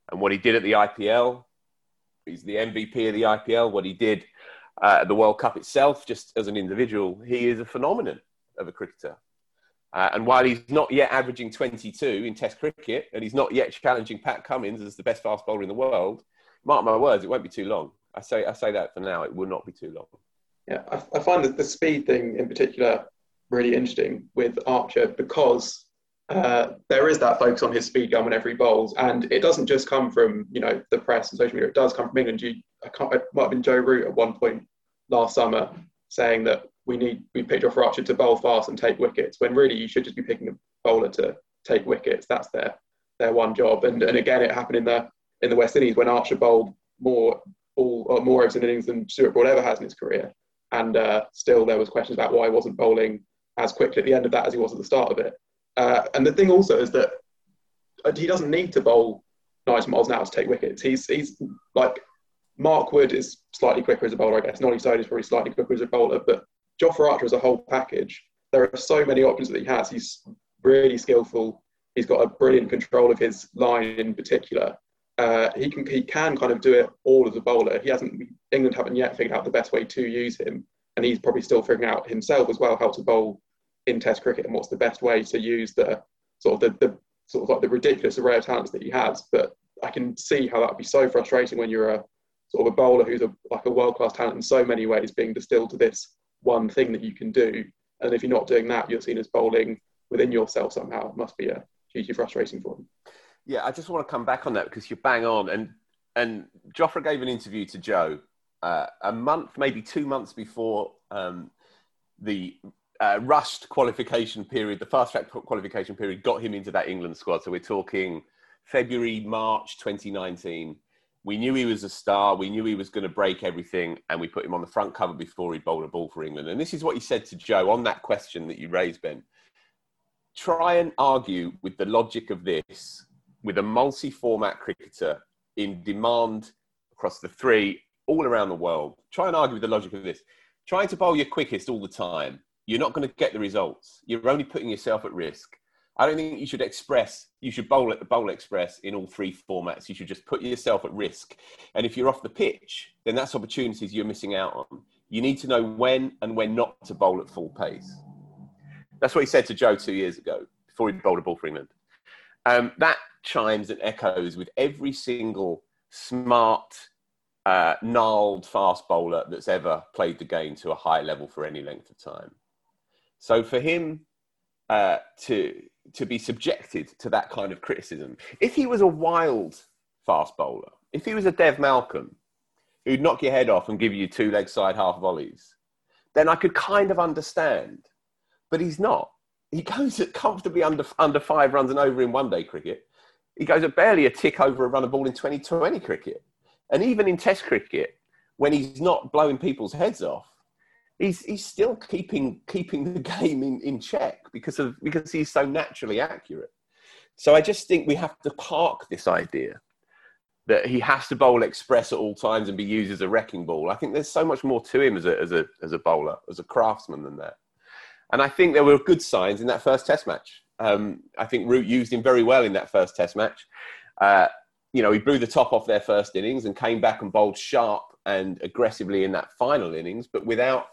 And what he did at the I P L, he's the M V P of the I P L. What he did uh, at the World Cup itself, just as an individual, he is a phenomenon of a cricketer. Uh, and while he's not yet averaging twenty-two in Test cricket, and he's not yet challenging Pat Cummins as the best fast bowler in the world, mark my words, it won't be too long. I say I say that for now, it will not be too long. Yeah, I, I find that the speed thing in particular really interesting with Archer because uh, there is that focus on his speed gun whenever he bowls, and it doesn't just come from, you know, the press and social media. It does come from England. You, I can't, it might have been Joe Root at one point last summer saying that we need we picked Jofra Archer to bowl fast and take wickets, when really you should just be picking a bowler to take wickets. That's their their one job. And and again, it happened in the in the West Indies when Archer bowled more all or more overs in innings than Stuart Broad ever has in his career, and uh, still there was questions about why he wasn't bowling as quickly at the end of that as he was at the start of it. Uh, and the thing also is that he doesn't need to bowl ninety miles an hour to take wickets. He's he's like Mark Wood is slightly quicker as a bowler, I guess. Nolly Stone is probably slightly quicker as a bowler, but Jofra Archer as a whole package, there are so many options that he has. He's really skillful. He's got a brilliant control of his line in particular. Uh, he can he can kind of do it all as a bowler. He hasn't England haven't yet figured out the best way to use him, and he's probably still figuring out himself as well how to bowl in Test cricket and what's the best way to use the sort of the, the sort of like the ridiculous array of talents that he has. But I can see how that would be so frustrating when you're a sort of a bowler who's a, like a world-class talent in so many ways being distilled to this one thing that you can do, and if you're not doing that, you're seen as bowling within yourself somehow. It must be a hugely frustrating for him. Yeah, I just want to come back on that because you're bang on, and and Jofra gave an interview to Joe uh, a month, maybe two months before um, the uh, rushed qualification period, the fast track qualification period, got him into that England squad. So we're talking February, March twenty nineteen. We knew he was a star. We knew he was going to break everything, and we put him on the front cover before he bowled a ball for England. And this is what he said to Joe on that question that you raised, Ben. Try and argue with the logic of this with a multi-format cricketer in demand across the three, all around the world. Try and argue with the logic of this. Trying to bowl your quickest all the time, you're not going to get the results. You're only putting yourself at risk. I don't think you should express, you should bowl at the bowl express in all three formats. You should just put yourself at risk. And if you're off the pitch, then that's opportunities you're missing out on. You need to know when and when not to bowl at full pace. That's what he said to Joe two years ago, before he bowled a ball for England. Um, that chimes and echoes with every single smart, uh, gnarled fast bowler that's ever played the game to a high level for any length of time. So for him uh, to... to be subjected to that kind of criticism. If he was a wild fast bowler, if he was a Dev Malcolm, who'd knock your head off and give you two leg side half volleys, then I could kind of understand. But he's not. He goes at comfortably under under five runs and over in one day cricket. He goes at barely a tick over a run a ball in twenty twenty cricket. And even in Test cricket, when he's not blowing people's heads off, He's he's still keeping keeping the game in, in check because of because he's so naturally accurate. So I just think we have to park this idea that he has to bowl express at all times and be used as a wrecking ball. I think there's so much more to him as a as a as a bowler, as a craftsman than that. And I think there were good signs in that first Test match. Um, I think Root used him very well in that first Test match. Uh, you know, he blew the top off their first innings and came back and bowled sharp and aggressively in that final innings, but without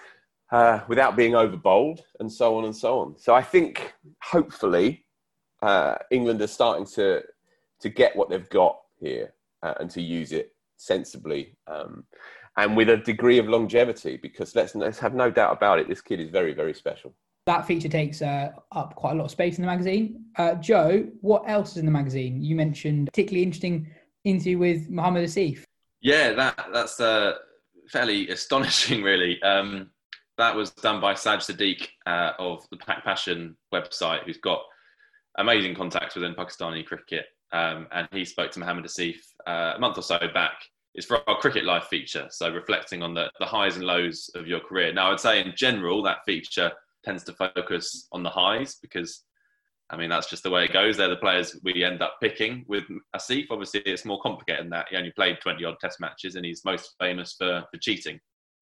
Uh, without being over-bowled, and so on and so on. So I think, hopefully, uh, England are starting to to get what they've got here uh, and to use it sensibly um, and with a degree of longevity, because let's, let's have no doubt about it, this kid is very, very special. That feature takes uh, up quite a lot of space in the magazine. Uh, Joe, what else is in the magazine? You mentioned a particularly interesting interview with Mohammad Asif. Yeah, that that's uh, fairly astonishing, really. Um, That was done by Saj Sadiq uh, of the Pak Passion website, who's got amazing contacts within Pakistani cricket. Um, and he spoke to Mohammad Asif uh, a month or so back. It's for our Cricket Life feature, so reflecting on the, the highs and lows of your career. Now, I'd say in general, that feature tends to focus on the highs because, I mean, that's just the way it goes. They're the players we end up picking. With Asif, obviously, it's more complicated than that. He only played twenty-odd Test matches and he's most famous for, for cheating.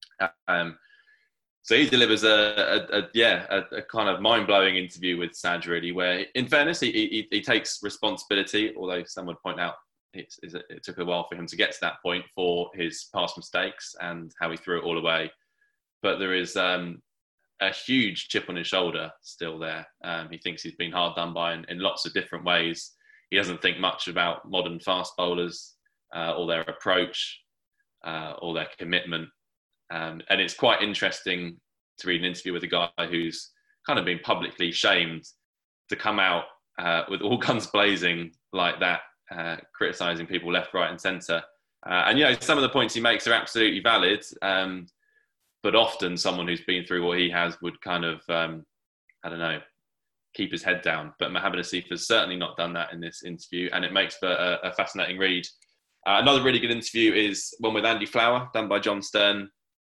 Um, So he delivers a, a, a yeah a, a kind of mind-blowing interview with Saj, really, where in fairness he, he he takes responsibility, although some would point out it's, it's, it took a while for him to get to that point for his past mistakes and how he threw it all away. But there is um, a huge chip on his shoulder still there. Um, he thinks he's been hard done by in, in lots of different ways. He doesn't think much about modern fast bowlers uh, or their approach uh, or their commitment. Um, and it's quite interesting to read an interview with a guy who's kind of been publicly shamed to come out uh, with all guns blazing like that, uh, criticising people left, right and centre. Uh, and, you know, some of the points he makes are absolutely valid. Um, but often someone who's been through what he has would kind of, um, I don't know, keep his head down. But Mohammad Asif has certainly not done that in this interview, and it makes for a, a fascinating read. Uh, another really good interview is one with Andy Flower, done by John Stern,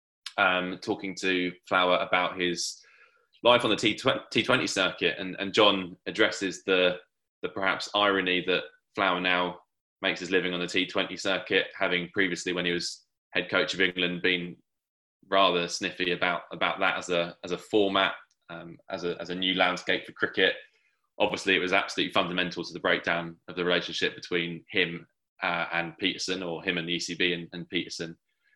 um, talking to Flower about his life on the T twenty circuit. And, and John addresses the, the perhaps irony that Flower now makes his living on the T twenty circuit, having previously, when he was head coach of England, been rather sniffy about, about that as a as a format, um, as a as a new landscape for cricket. Obviously, it was absolutely fundamental to the breakdown of the relationship between him uh, and Peterson, or him and the E C B and, and Peterson.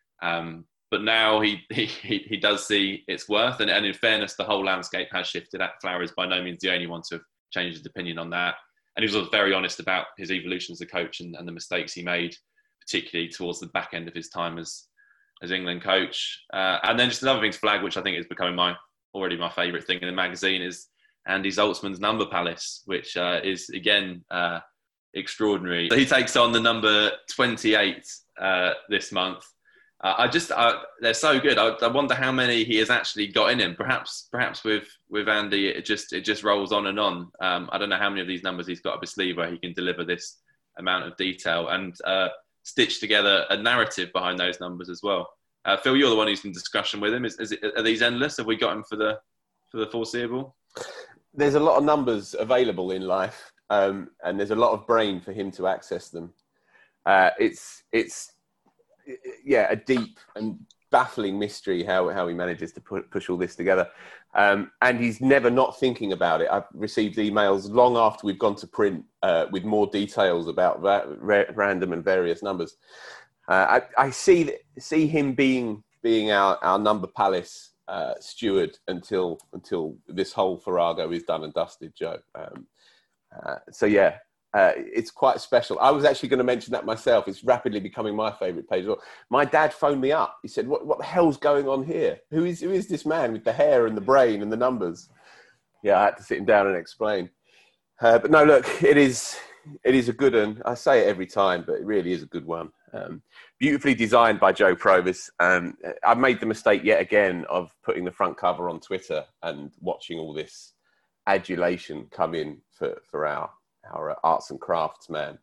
Um, but now he, he he does see its worth, and, and in fairness, the whole landscape has shifted. Flower is by no means the only one to have changed his opinion on that. And he was also very honest about his evolution as a coach and, and the mistakes he made, particularly towards the back end of his time as as England coach. Uh, and then just another thing to flag, which I think is becoming my already my favourite thing in the magazine, is Andy Zaltzman's number palace, which uh, is, again, uh, extraordinary. So he takes on the number twenty-eight uh, this month. Uh, I just, uh, they're so good. I, I wonder how many he has actually got in him. Perhaps, perhaps with, with Andy, it just it just rolls on and on. Um, I don't know how many of these numbers he's got up his sleeve where he can deliver this amount of detail and uh, stitch together a narrative behind those numbers as well. Uh, Phil, you're the one who's in discussion with him. Is, is it, are these endless? Have we got him for the for the foreseeable? There's a lot of numbers available in life, um, and there's a lot of brain for him to access them. Uh, it's it's yeah, a deep and baffling mystery how how he manages to put, push all this together, um, and he's never not thinking about it. I've received emails long after we've gone to print uh, with more details about ra- ra- random and various numbers. Uh, I, I see see him being being our, our number palace uh, steward until until this whole farrago is done and dusted, Joe. Um, uh, so yeah, uh, it's quite special. I was actually going to mention that myself. It's rapidly becoming my favourite page. My dad phoned me up. He said, "What what the hell's going on here? Who is who is this man with the hair and the brain and the numbers?" Yeah, I had to sit him down and explain. Uh, but no, look, it is it is a good one. I say it every time, but it really is a good one. Um, beautifully designed by Joe Provis. Um, I've made the mistake yet again of putting the front cover on Twitter and watching all this adulation come in for, for our our arts and crafts man.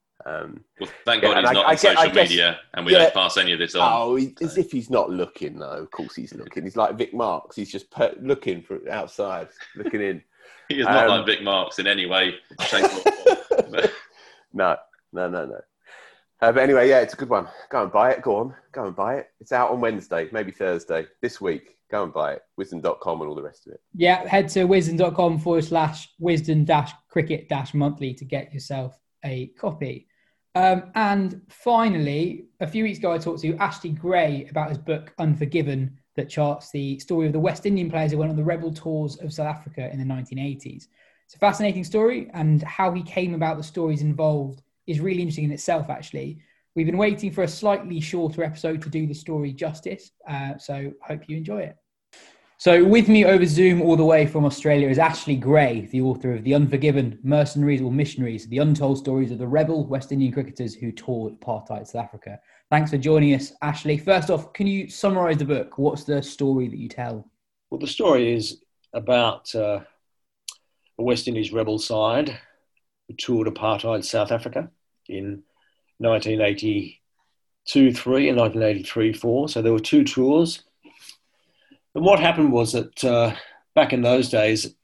Um, well, thank yeah, God he's I, not I, on I social guess, media, and we yeah, don't pass any of this on. Oh, he, so. As if he's not looking, though. Of course he's looking. He's like Vic Marks. He's just per- looking for outside, looking in. He is not um, like Vic Marks in any way, shape or form. No, no, no, no. Uh, but anyway, yeah, it's a good one. Go and buy it. Go on. Go and buy it. It's out on Wednesday, maybe Thursday, this week. Go and buy it. Wisdom dot com and all the rest of it. Yeah, head to wisdom.com forward slash wisdom dash cricket dash monthly to get yourself a copy. Um, and finally, a few weeks ago, I talked to Ashley Gray about his book, Unforgiven, that charts the story of the West Indian players who went on the rebel tours of South Africa in the nineteen eighties. It's a fascinating story, and how he came about the stories involved is really interesting in itself, actually. We've been waiting for a slightly shorter episode to do the story justice, uh, so hope you enjoy it. So with me over Zoom all the way from Australia is Ashley Gray, the author of The Unforgiven, Mercenaries or Missionaries, the untold stories of the rebel West Indian cricketers who toured apartheid South Africa. Thanks for joining us, Ashley. First off, can you summarise the book? What's the story that you tell? Well, the story is about uh, a West Indies rebel side who toured apartheid South Africa in nineteen eighty-two three and nineteen eighty-three four. So there were two tours. And what happened was that uh, back in those days,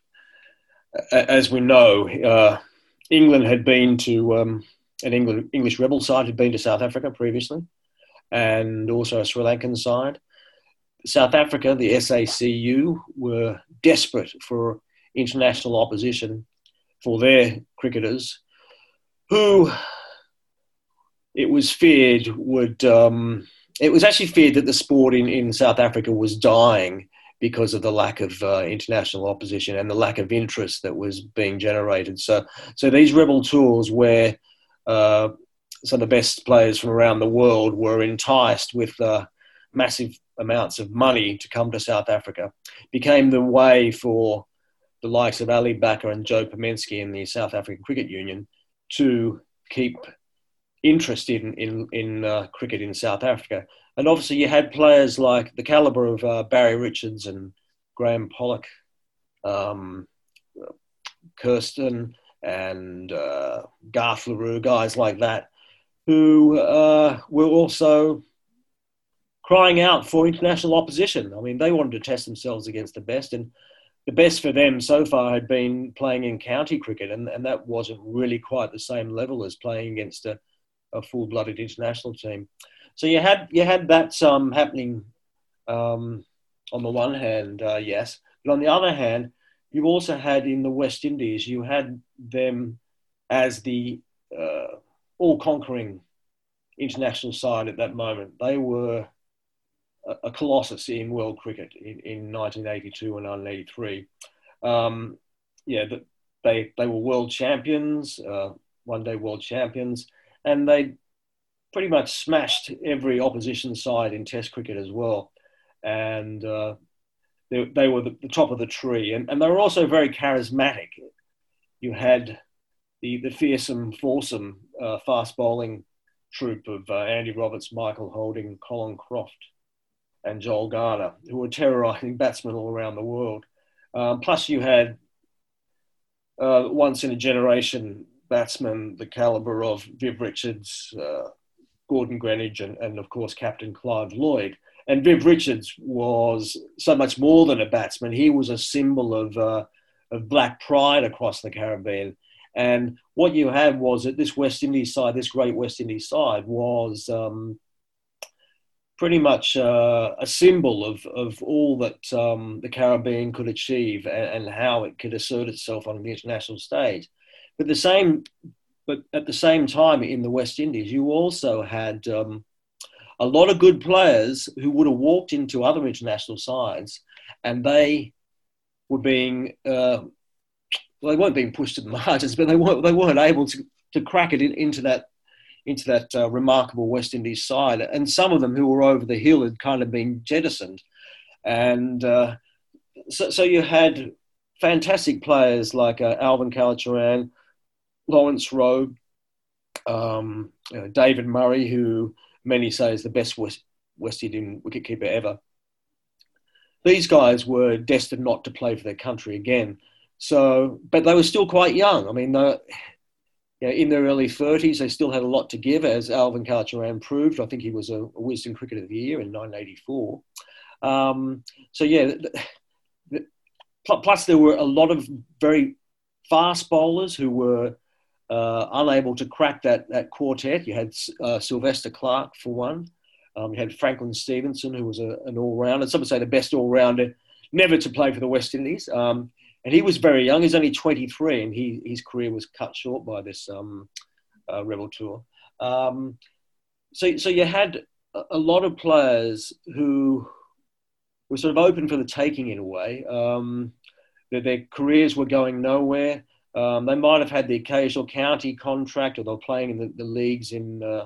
as we know, uh, England had been to, um, an England, English rebel side had been to South Africa previously, and also a Sri Lankan side. South Africa, the S A C U, were desperate for international opposition for their cricketers, who it was feared would, um, it was actually feared that the sport in, in South Africa was dying because of the lack of uh, international opposition and the lack of interest that was being generated. So, so these rebel tours where uh, some of the best players from around the world were enticed with uh, massive amounts of money to come to South Africa became the way for the likes of Ali Bacher and Joe Pomensky in the South African Cricket Union to keep interest in, in, in uh, cricket in South Africa. And obviously you had players like the calibre of uh, Barry Richards and Graham Pollock, um, Kirsten and uh, Garth LaRue, guys like that, who uh, were also crying out for international opposition. I mean, they wanted to test themselves against the best, and the best for them so far had been playing in county cricket, and, and that wasn't really quite the same level as playing against a, a full-blooded international team. So you had you had that um, happening um, on the one hand, uh, yes, but on the other hand, you also had in the West Indies, you had them as the uh, all-conquering international side at that moment. They were a, a colossus in world cricket in, in nineteen eighty-two and nineteen eighty-three. Um, yeah, the, they they were world champions, uh, one-day world champions, and they pretty much smashed every opposition side in Test cricket as well. And uh, they, they were the, the top of the tree. And, and they were also very charismatic. You had the, the fearsome, foursome uh, fast bowling troupe of uh, Andy Roberts, Michael Holding, Colin Croft, and Joel Garner, who were terrorising batsmen all around the world. Um, plus you had uh, once-in-a-generation batsmen, the calibre of Viv Richards, uh, Gordon Greenidge, and, and of course, Captain Clive Lloyd. And Viv Richards was so much more than a batsman. He was a symbol of, uh, of black pride across the Caribbean. And what you had was that this West Indies side, this great West Indies side, was um, pretty much uh, a symbol of, of all that um, the Caribbean could achieve and, and how it could assert itself on the international stage. But the same But at the same time, in the West Indies, you also had um, a lot of good players who would have walked into other international sides, and they were being, uh, well, they weren't being pushed to the margins, but they weren't they weren't able to, to crack it in, into that into that uh, remarkable West Indies side. And some of them who were over the hill had kind of been jettisoned, and uh, so, so you had fantastic players like uh, Alvin Kallicharran, Lawrence Rowe, um, you know, David Murray, who many say is the best West, West Indian wicketkeeper ever. These guys were destined not to play for their country again. So, but they were still quite young. I mean, they, you know, in their early thirties, they still had a lot to give, as Alvin Kallicharran proved. I think he was a, a Wisden Cricketer of the Year in nineteen eighty-four. Um, so, yeah, the, the, plus there were a lot of very fast bowlers who were Uh, unable to crack that that quartet. You had uh, Sylvester Clarke for one. Um, you had Franklin Stevenson, who was a, an all-rounder. Some would say the best all-rounder never to play for the West Indies. Um, and he was very young. He's only twenty-three, and he, his career was cut short by this um, uh, Rebel Tour. Um, so, so you had a, a lot of players who were sort of open for the taking in a way. Um, their, their careers were going nowhere. Um, they might have had the occasional county contract, or they were playing in the, the leagues in uh,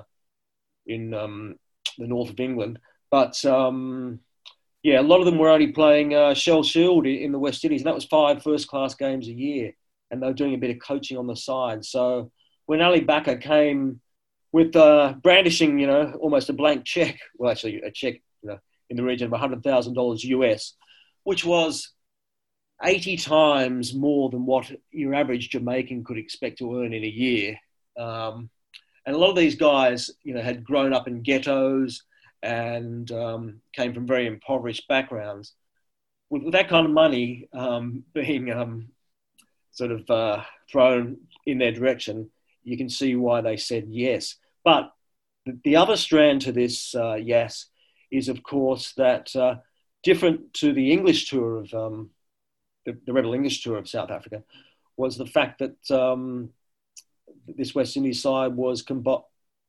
in um, the north of England. But um, yeah, a lot of them were only playing uh, Shell Shield in the West Indies, and that was five first-class games a year. And they were doing a bit of coaching on the side. So when Ali Bacher came with uh, brandishing, you know, almost a blank check, well, actually a check, you know, in the region of one hundred thousand dollars U S, which was eighty times more than what your average Jamaican could expect to earn in a year. Um, and a lot of these guys, you know, had grown up in ghettos and um, came from very impoverished backgrounds. With, with that kind of money um, being um, sort of uh, thrown in their direction, you can see why they said yes. But the, the other strand to this uh, yes is, of course, that uh, different to the English tour of um, the, the Rebel English tour of South Africa, was the fact that um, this West Indies side was combo-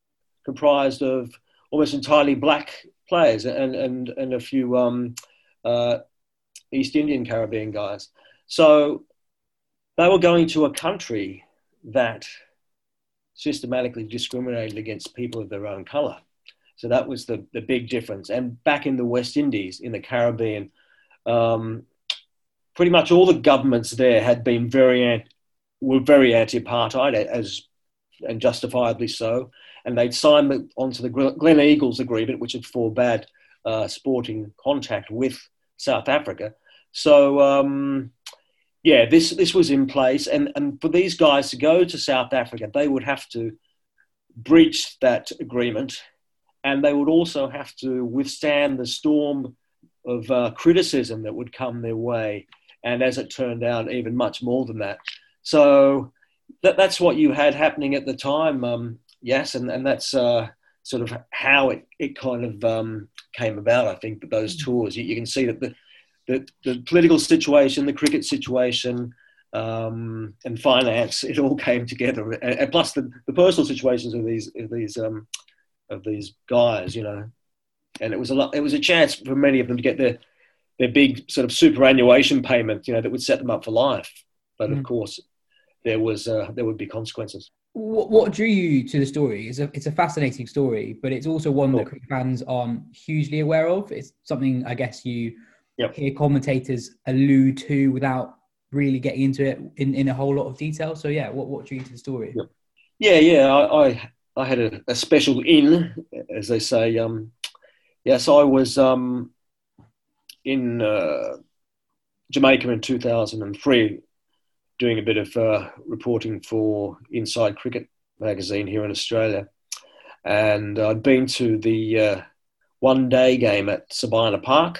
comprised of almost entirely black players and and and a few um, uh, East Indian Caribbean guys. So they were going to a country that systematically discriminated against people of their own colour. So that was the, the big difference. And back in the West Indies, in the Caribbean, um, pretty much all the governments there had been very, were very anti-apartheid, as and justifiably so. And they'd signed onto the Glen Eagles Agreement, which had forbade uh, sporting contact with South Africa. So, um, yeah, this this was in place. And, and for these guys to go to South Africa, they would have to breach that agreement. And they would also have to withstand the storm of uh, criticism that would come their way. And as it turned out, even much more than that. So that, that's what you had happening at the time, um, yes, and, and that's uh, sort of how it, it kind of um, came about, I think, those tours. You, you can see that the, the, the political situation, the cricket situation, um, and finance, it all came together. And, and plus the, the personal situations of these of these um, of these guys, you know. And it was a lot, it was a chance for many of them to get their their big sort of superannuation payment, you know, that would set them up for life. But mm. of course, there was uh, there would be consequences. What, what drew you to the story? It's a it's a fascinating story, but it's also one that cricket fans aren't hugely aware of. It's something I guess you yep. hear commentators allude to without really getting into it in, in a whole lot of detail. So yeah, what what drew you to the story? Yep. Yeah, yeah, I I, I had a, a special in, as they say. Um, yes, I was um, in uh, Jamaica in two thousand three. Doing a bit of uh, reporting for Inside Cricket magazine here in Australia. And I'd been to the uh, one-day game at Sabina Park.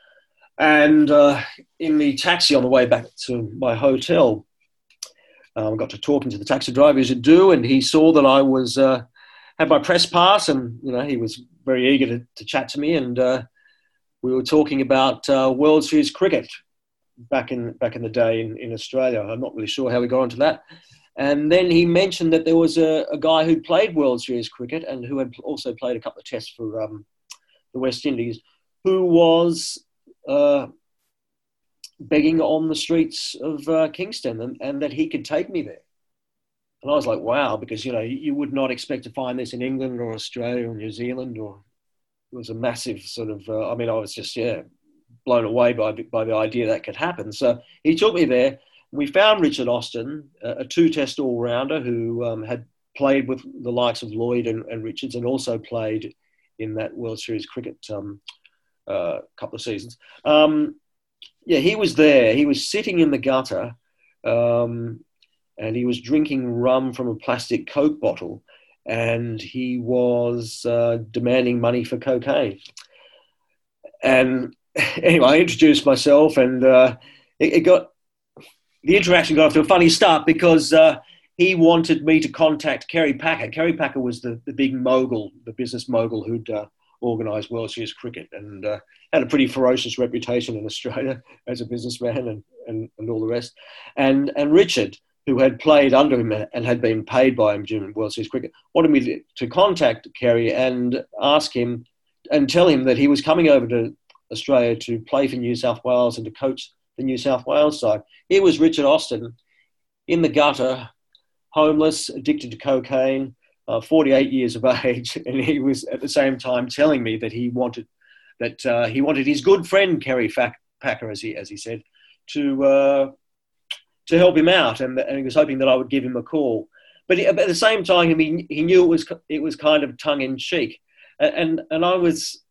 And uh, in the taxi on the way back to my hotel, I um, got to talking to the taxi driver, as you do, and he saw that I was uh, had my press pass, and you know he was very eager to, to chat to me. And uh, we were talking about uh, World Series cricket, back in back in the day in, in Australia. I'm not really sure how we got onto that. And then he mentioned that there was a, a guy who played World Series cricket and who had also played a couple of tests for um, the West Indies, who was uh, begging on the streets of uh, Kingston, and, and that he could take me there. And I was like, wow, because, you know, you would not expect to find this in England or Australia or New Zealand, or it was a massive sort of, uh, I mean, I was just, yeah, blown away by, by the idea that could happen. So he took me there. We found Richard Austin, a two-test all-rounder who um, had played with the likes of Lloyd and, and Richards, and also played in that World Series cricket um, uh, couple of seasons. Um, yeah, he was there. He was sitting in the gutter um, and he was drinking rum from a plastic Coke bottle, and he was uh, demanding money for cocaine. And anyway, I introduced myself, and uh, it, it got the interaction got off to a funny start because uh, he wanted me to contact Kerry Packer. Kerry Packer was the, the big mogul, the business mogul who'd uh, organised World Series cricket, and uh, had a pretty ferocious reputation in Australia as a businessman, and, and, and all the rest. And and Richard, who had played under him and had been paid by him during World Series cricket, wanted me to, to contact Kerry and ask him and tell him that he was coming over to Australia to play for New South Wales and to coach the New South Wales side. Here was Richard Austin in the gutter, homeless, addicted to cocaine, uh, forty-eight years of age, and he was at the same time telling me that he wanted that uh, he wanted his good friend Kerry Packer, as he as he said, to uh, to help him out, and, and he was hoping that I would give him a call. But he, at the same time, he he knew it was it was kind of tongue in cheek, and and, and I was.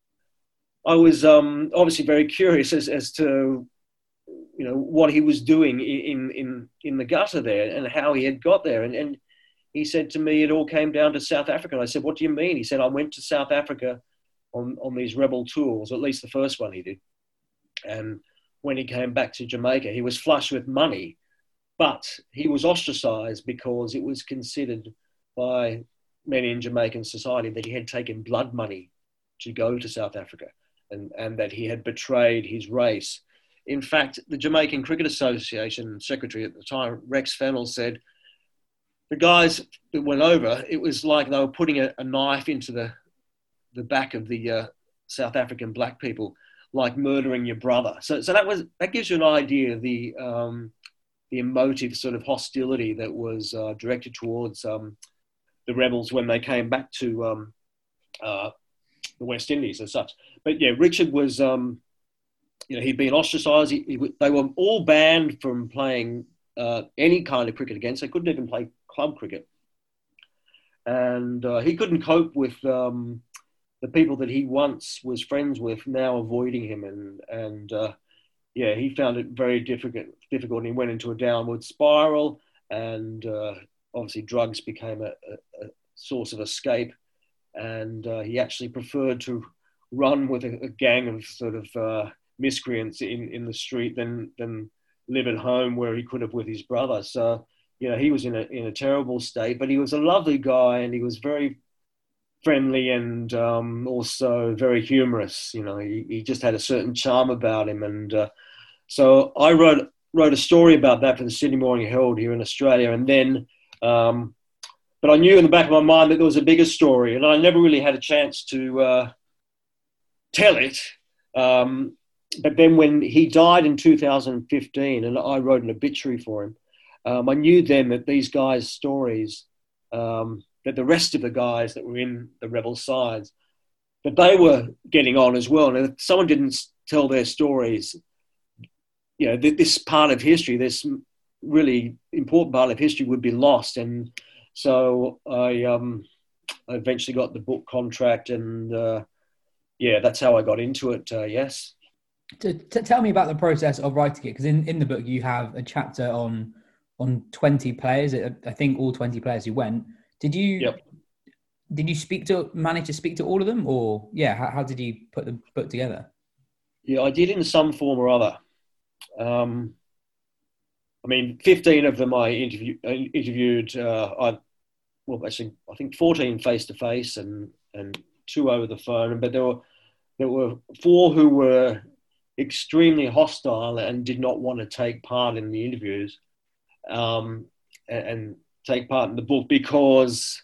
I was um, obviously very curious as, as to, you know, what he was doing in, in, in the gutter there and how he had got there. And, and he said to me, it all came down to South Africa. And I said, what do you mean? He said, I went to South Africa on, on these rebel tours, at least the first one he did. And when he came back to Jamaica, he was flush with money, but he was ostracized because it was considered by many in Jamaican society that he had taken blood money to go to South Africa. And, and that he had betrayed his race. In fact, the Jamaican Cricket Association secretary at the time, Rex Fennell, said the guys that went over, it was like they were putting a, a knife into the the back of the uh, South African black people, like murdering your brother. So, so that was that gives you an idea of the um, the emotive sort of hostility that was uh, directed towards um, the rebels when they came back to um, uh, the West Indies as such. But yeah, Richard was, um, you know, he'd been ostracised. He, he, they were all banned from playing uh, any kind of cricket against. They couldn't even play club cricket. And uh, he couldn't cope with um, the people that he once was friends with now avoiding him. And, and uh, yeah, he found it very difficult, difficult and he went into a downward spiral, and uh, obviously drugs became a, a, a source of escape. And uh, he actually preferred to run with a, a gang of sort of uh, miscreants in, in the street than, than live at home where he could have with his brother. So, you know, he was in a, in a terrible state, but he was a lovely guy, and he was very friendly and um, also very humorous. You know, he, he just had a certain charm about him. And uh, so I wrote wrote a story about that for the Sydney Morning Herald here in Australia. And then, um, but I knew in the back of my mind that there was a bigger story, and I never really had a chance to uh, tell it. Um, but then when he died in two thousand fifteen, and I wrote an obituary for him, um, I knew then that these guys' stories, um, that the rest of the guys that were in the rebel sides, that they were getting on as well. And if someone didn't tell their stories, you know, this part of history, this really important part of history would be lost. And so I, um, I eventually got the book contract, and uh, yeah, that's how I got into it. Uh, yes. To, to tell me about the process of writing it, because in, in the book you have a chapter on on twenty players. I think all twenty players who went. Did you? Yep. Did you speak to manage to speak to all of them, or yeah? How, how did you put the book together? Yeah, I did in some form or other. Um, I mean, fifteen of them I interview, interviewed. Uh, I well, actually, I think fourteen face to face, and and two over the phone. But there were there were four who were extremely hostile and did not want to take part in the interviews, um, and, and take part in the book because,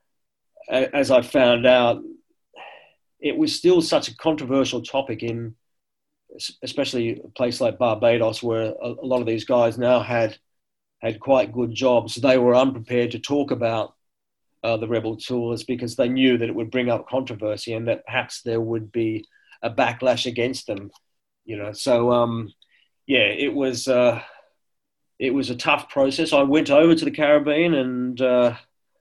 as I found out, it was still such a controversial topic in, especially a place like Barbados, where a, a lot of these guys now had had quite good jobs. They were unprepared to talk about uh, the rebel tours because they knew that it would bring up controversy and that perhaps there would be a backlash against them. You know, so um, yeah, it was uh, it was a tough process. I went over to the Caribbean, and uh,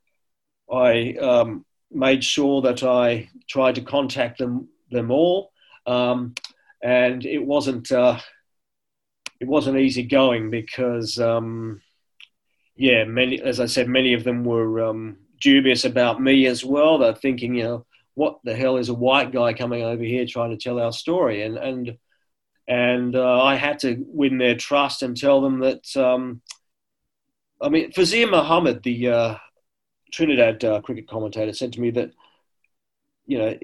I um, made sure that I tried to contact them them all. Um, And it wasn't uh, it wasn't easy going because, um, yeah, many, as I said, many of them were um, dubious about me as well. They're thinking, you know, what the hell is a white guy coming over here trying to tell our story? And and and uh, I had to win their trust and tell them that. Um, I mean, Fazir Muhammad, the uh, Trinidad uh, cricket commentator, said to me that, you know,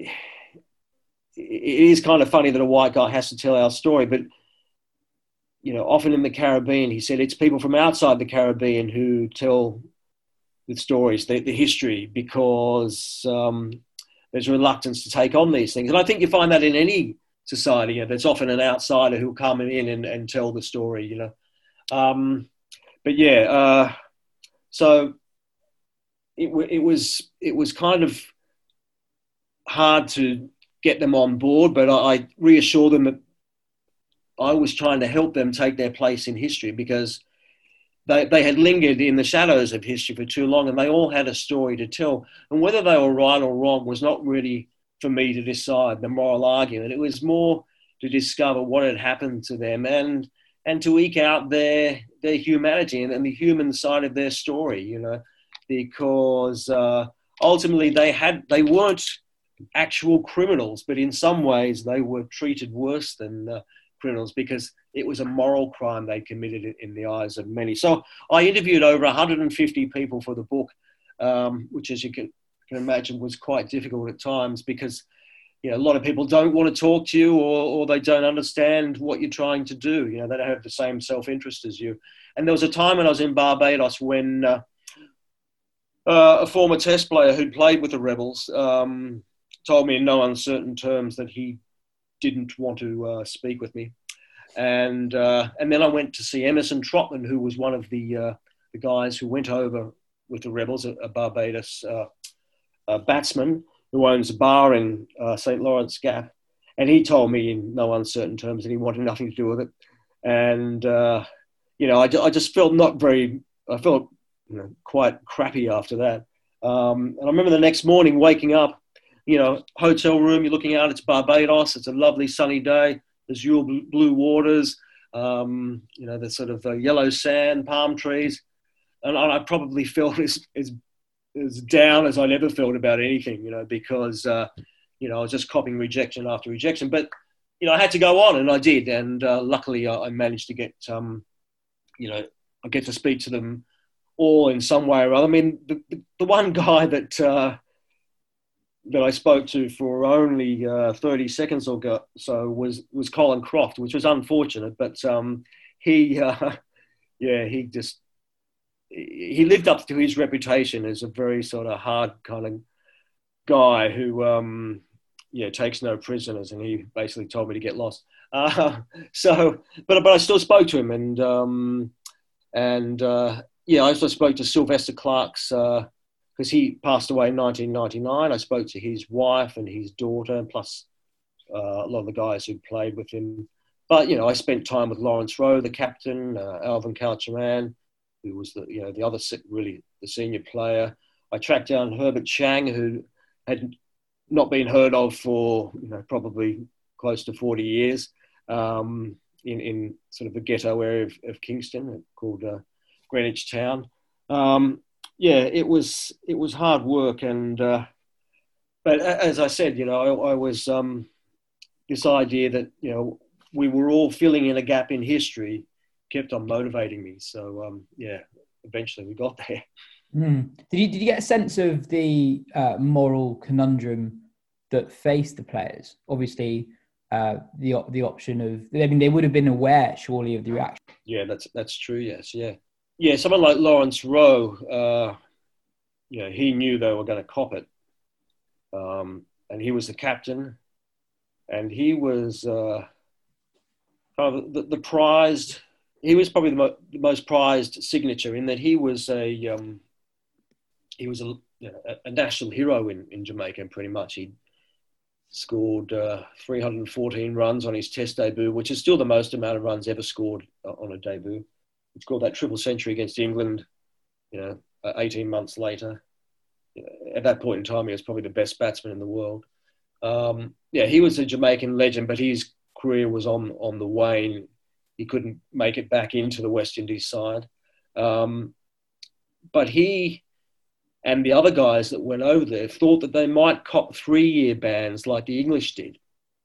it is kind of funny that a white guy has to tell our story, but, you know, often in the Caribbean, he said, it's people from outside the Caribbean who tell the stories, the, the history, because um, there's reluctance to take on these things. And I think you find that in any society, you know, there's often an outsider who'll come in and, and tell the story, you know. Um, but yeah, uh, so it, it was it was kind of hard to get them on board, but I, I reassured them that I was trying to help them take their place in history because they, they had lingered in the shadows of history for too long, and they all had a story to tell. And whether they were right or wrong was not really for me to decide, the moral argument. It was more to discover what had happened to them and and to eke out their their humanity and, and the human side of their story, you know, because uh, ultimately they had they weren't actual criminals, but in some ways they were treated worse than uh, criminals because it was a moral crime they committed in the eyes of many. So I interviewed over one hundred fifty people for the book, um, which, as you can, can imagine, was quite difficult at times because, you know, a lot of people don't want to talk to you, or, or they don't understand what you're trying to do. You know, they don't have the same self-interest as you. And there was a time when I was in Barbados when uh, uh, a former Test player who'd played with the Rebels, um, told me in no uncertain terms that he didn't want to uh, speak with me. And uh, and then I went to see Emerson Trotman, who was one of the uh, the guys who went over with the Rebels, a, a Barbados uh, a batsman who owns a bar in uh, Saint Lawrence Gap. And he told me in no uncertain terms that he wanted nothing to do with it. And, uh, you know, I, I just felt not very, I felt you know, quite crappy after that. Um, and I remember the next morning waking up, you know, hotel room, you're looking out, it's Barbados, it's a lovely sunny day, azure blue waters, um, you know, the sort of uh, yellow sand, palm trees. And I probably felt as, as, as down as I'd ever felt about anything, you know, because, uh, you know, I was just copying rejection after rejection. But, you know, I had to go on, and I did. And uh, luckily I managed to get, um, you know, I get to speak to them all in some way or other. I mean, the, the, the one guy that uh, that I spoke to for only uh, thirty seconds or so was, was Colin Croft, which was unfortunate. But um, he, uh, yeah, he just, he lived up to his reputation as a very sort of hard kind of guy who, um, yeah, takes no prisoners, and he basically told me to get lost. Uh, so, but but I still spoke to him, and um, and uh, yeah, I also spoke to Sylvester Clark's because uh, he passed away in nineteen ninety-nine. I spoke to his wife and his daughter, plus uh, a lot of the guys who played with him. But you know, I spent time with Lawrence Rowe, the captain, uh, Alvin Couchman, who was the you know the other really the senior player. I tracked down Herbert Chang, who had not been heard of for you know probably close to forty years um, in, in sort of the ghetto area of, of Kingston called uh, Greenwich Town. Um, yeah, it was it was hard work, and uh, but as I said, you know, I, I was um, this idea that you know we were all filling in a gap in history kept on motivating me. So um, yeah, eventually we got there. Mm. Did you did you get a sense of the uh, moral conundrum that faced the players? Obviously, uh, the the option of I mean, they would have been aware, surely, of the reaction. Yeah, that's that's true. Yes, yeah, yeah. Someone like Lawrence Rowe, uh, you know, he knew they were going to cop it, um, and he was the captain, and he was uh, kind of the, the prized. He was probably the, mo- the most prized signature in that he was a um, he was a, you know, a national hero in, in Jamaica. Pretty much, he scored uh, three hundred fourteen runs on his Test debut, which is still the most amount of runs ever scored on a debut. He scored that triple century against England, you know, eighteen months later. You know, at that point in time, he was probably the best batsman in the world. Um, yeah, he was a Jamaican legend, but his career was on on the wane. He couldn't make it back into the West Indies side. Um, but he and the other guys that went over there thought that they might cop three-year bans like the English did.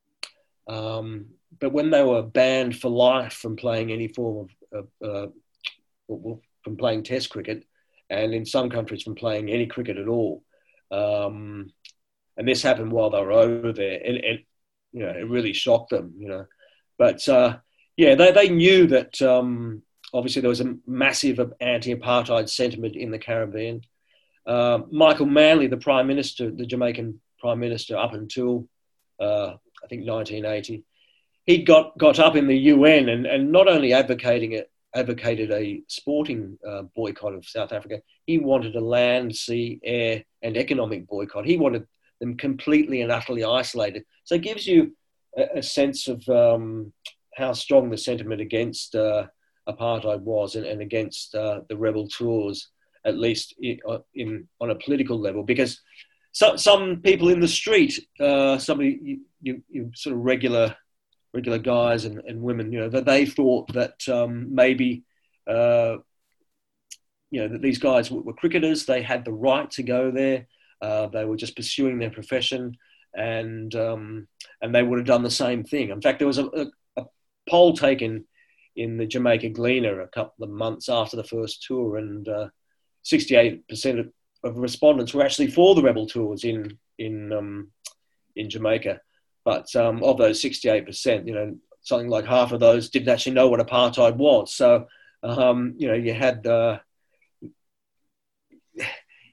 Um, but when they were banned for life from playing any form of, of uh, well, from playing Test cricket, and in some countries from playing any cricket at all, um, and this happened while they were over there, it, it, you know, it really shocked them, you know. But uh, yeah, they, they knew that um, obviously there was a massive anti-apartheid sentiment in the Caribbean. Uh, Michael Manley, the Prime Minister, the Jamaican Prime Minister, up until uh, I think nineteen eighty, he got, got up in the U N and, and not only advocating it, advocated a sporting uh, boycott of South Africa, he wanted a land, sea, air, and economic boycott. He wanted them completely and utterly isolated. So it gives you a, a sense of um, how strong the sentiment against uh, apartheid was and, and against uh, the rebel tours, at least in, in on a political level, because so, some people in the street, uh, somebody you, you, you sort of regular regular guys and, and women, you know, that they thought that um, maybe uh, you know that these guys were, were cricketers, they had the right to go there, uh, they were just pursuing their profession, and um, and they would have done the same thing. In fact, there was a, a, a poll taken in the Jamaica Gleaner a couple of months after the first tour, and uh, sixty-eight percent of, of respondents were actually for the rebel tours in in um, in Jamaica. But um, of those sixty-eight percent, you know, something like half of those didn't actually know what apartheid was. So, um, you know, you had, uh,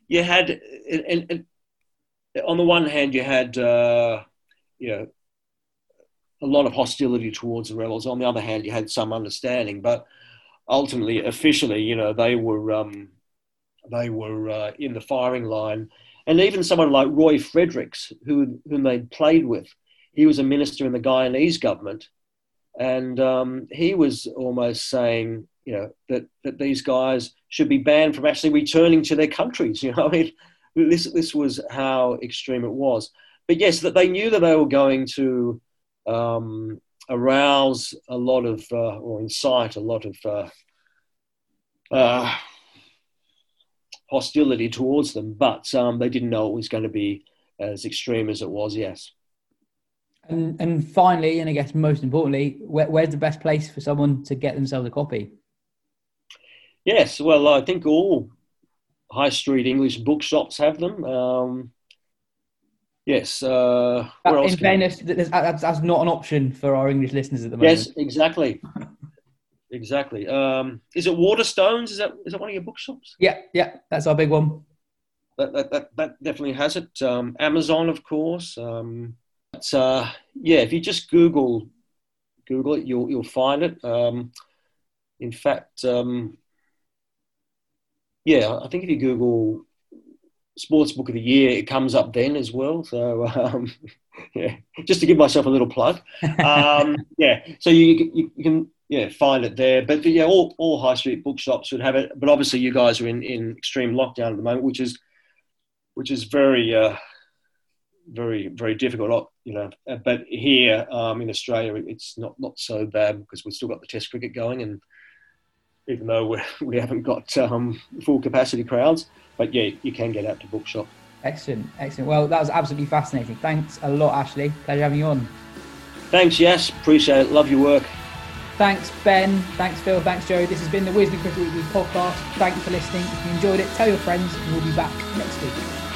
you had, and, and on the one hand, you had, uh, you know, a lot of hostility towards the rebels. On the other hand, you had some understanding, but ultimately, officially, you know, they were um, they were uh, in the firing line. And even someone like Roy Fredericks, who whom they played with, he was a minister in the Guyanese government, and um, he was almost saying, you know, that that these guys should be banned from actually returning to their countries. You know, I mean, this this was how extreme it was. But yes, that they knew that they were going to um, arouse a lot of, uh, or incite a lot of uh, uh, hostility towards them, but um, they didn't know it was going to be as extreme as it was. Yes. And and finally, and I guess most importantly, where, where's the best place for someone to get themselves a copy? Yes, well, I think all high street English bookshops have them. Um, yes. Uh, where else in fairness, that's, that's not an option for our English listeners at the moment. Yes, exactly. Exactly. Um, is it Waterstones? Is that is that one of your bookshops? Yeah, yeah, that's our big one. That that that, that definitely has it. Um, Amazon, of course. Um, but, uh, yeah, if you just Google Google it, you'll you'll find it. Um, in fact, um, yeah, I think if you Google Sports Book of the Year, it comes up then as well. So um, yeah, just to give myself a little plug. Um, yeah, so you, you you can. Yeah, find it there. But yeah, all, all high street bookshops would have it. But obviously, you guys are in, in extreme lockdown at the moment, which is which is very, uh, very, very difficult. You know, but here um, in Australia, it's not, not so bad because we've still got the Test cricket going, and even though we we haven't got um, full capacity crowds, but yeah, you can get out to bookshop. Excellent, excellent. Well, that was absolutely fascinating. Thanks a lot, Ashley. Pleasure having you on. Thanks, yes, appreciate it. Love your work. Thanks, Ben. Thanks, Phil. Thanks, Joe. This has been the Wisden Cricket Weekly podcast. Thank you for listening. If you enjoyed it, tell your friends, and we'll be back next week.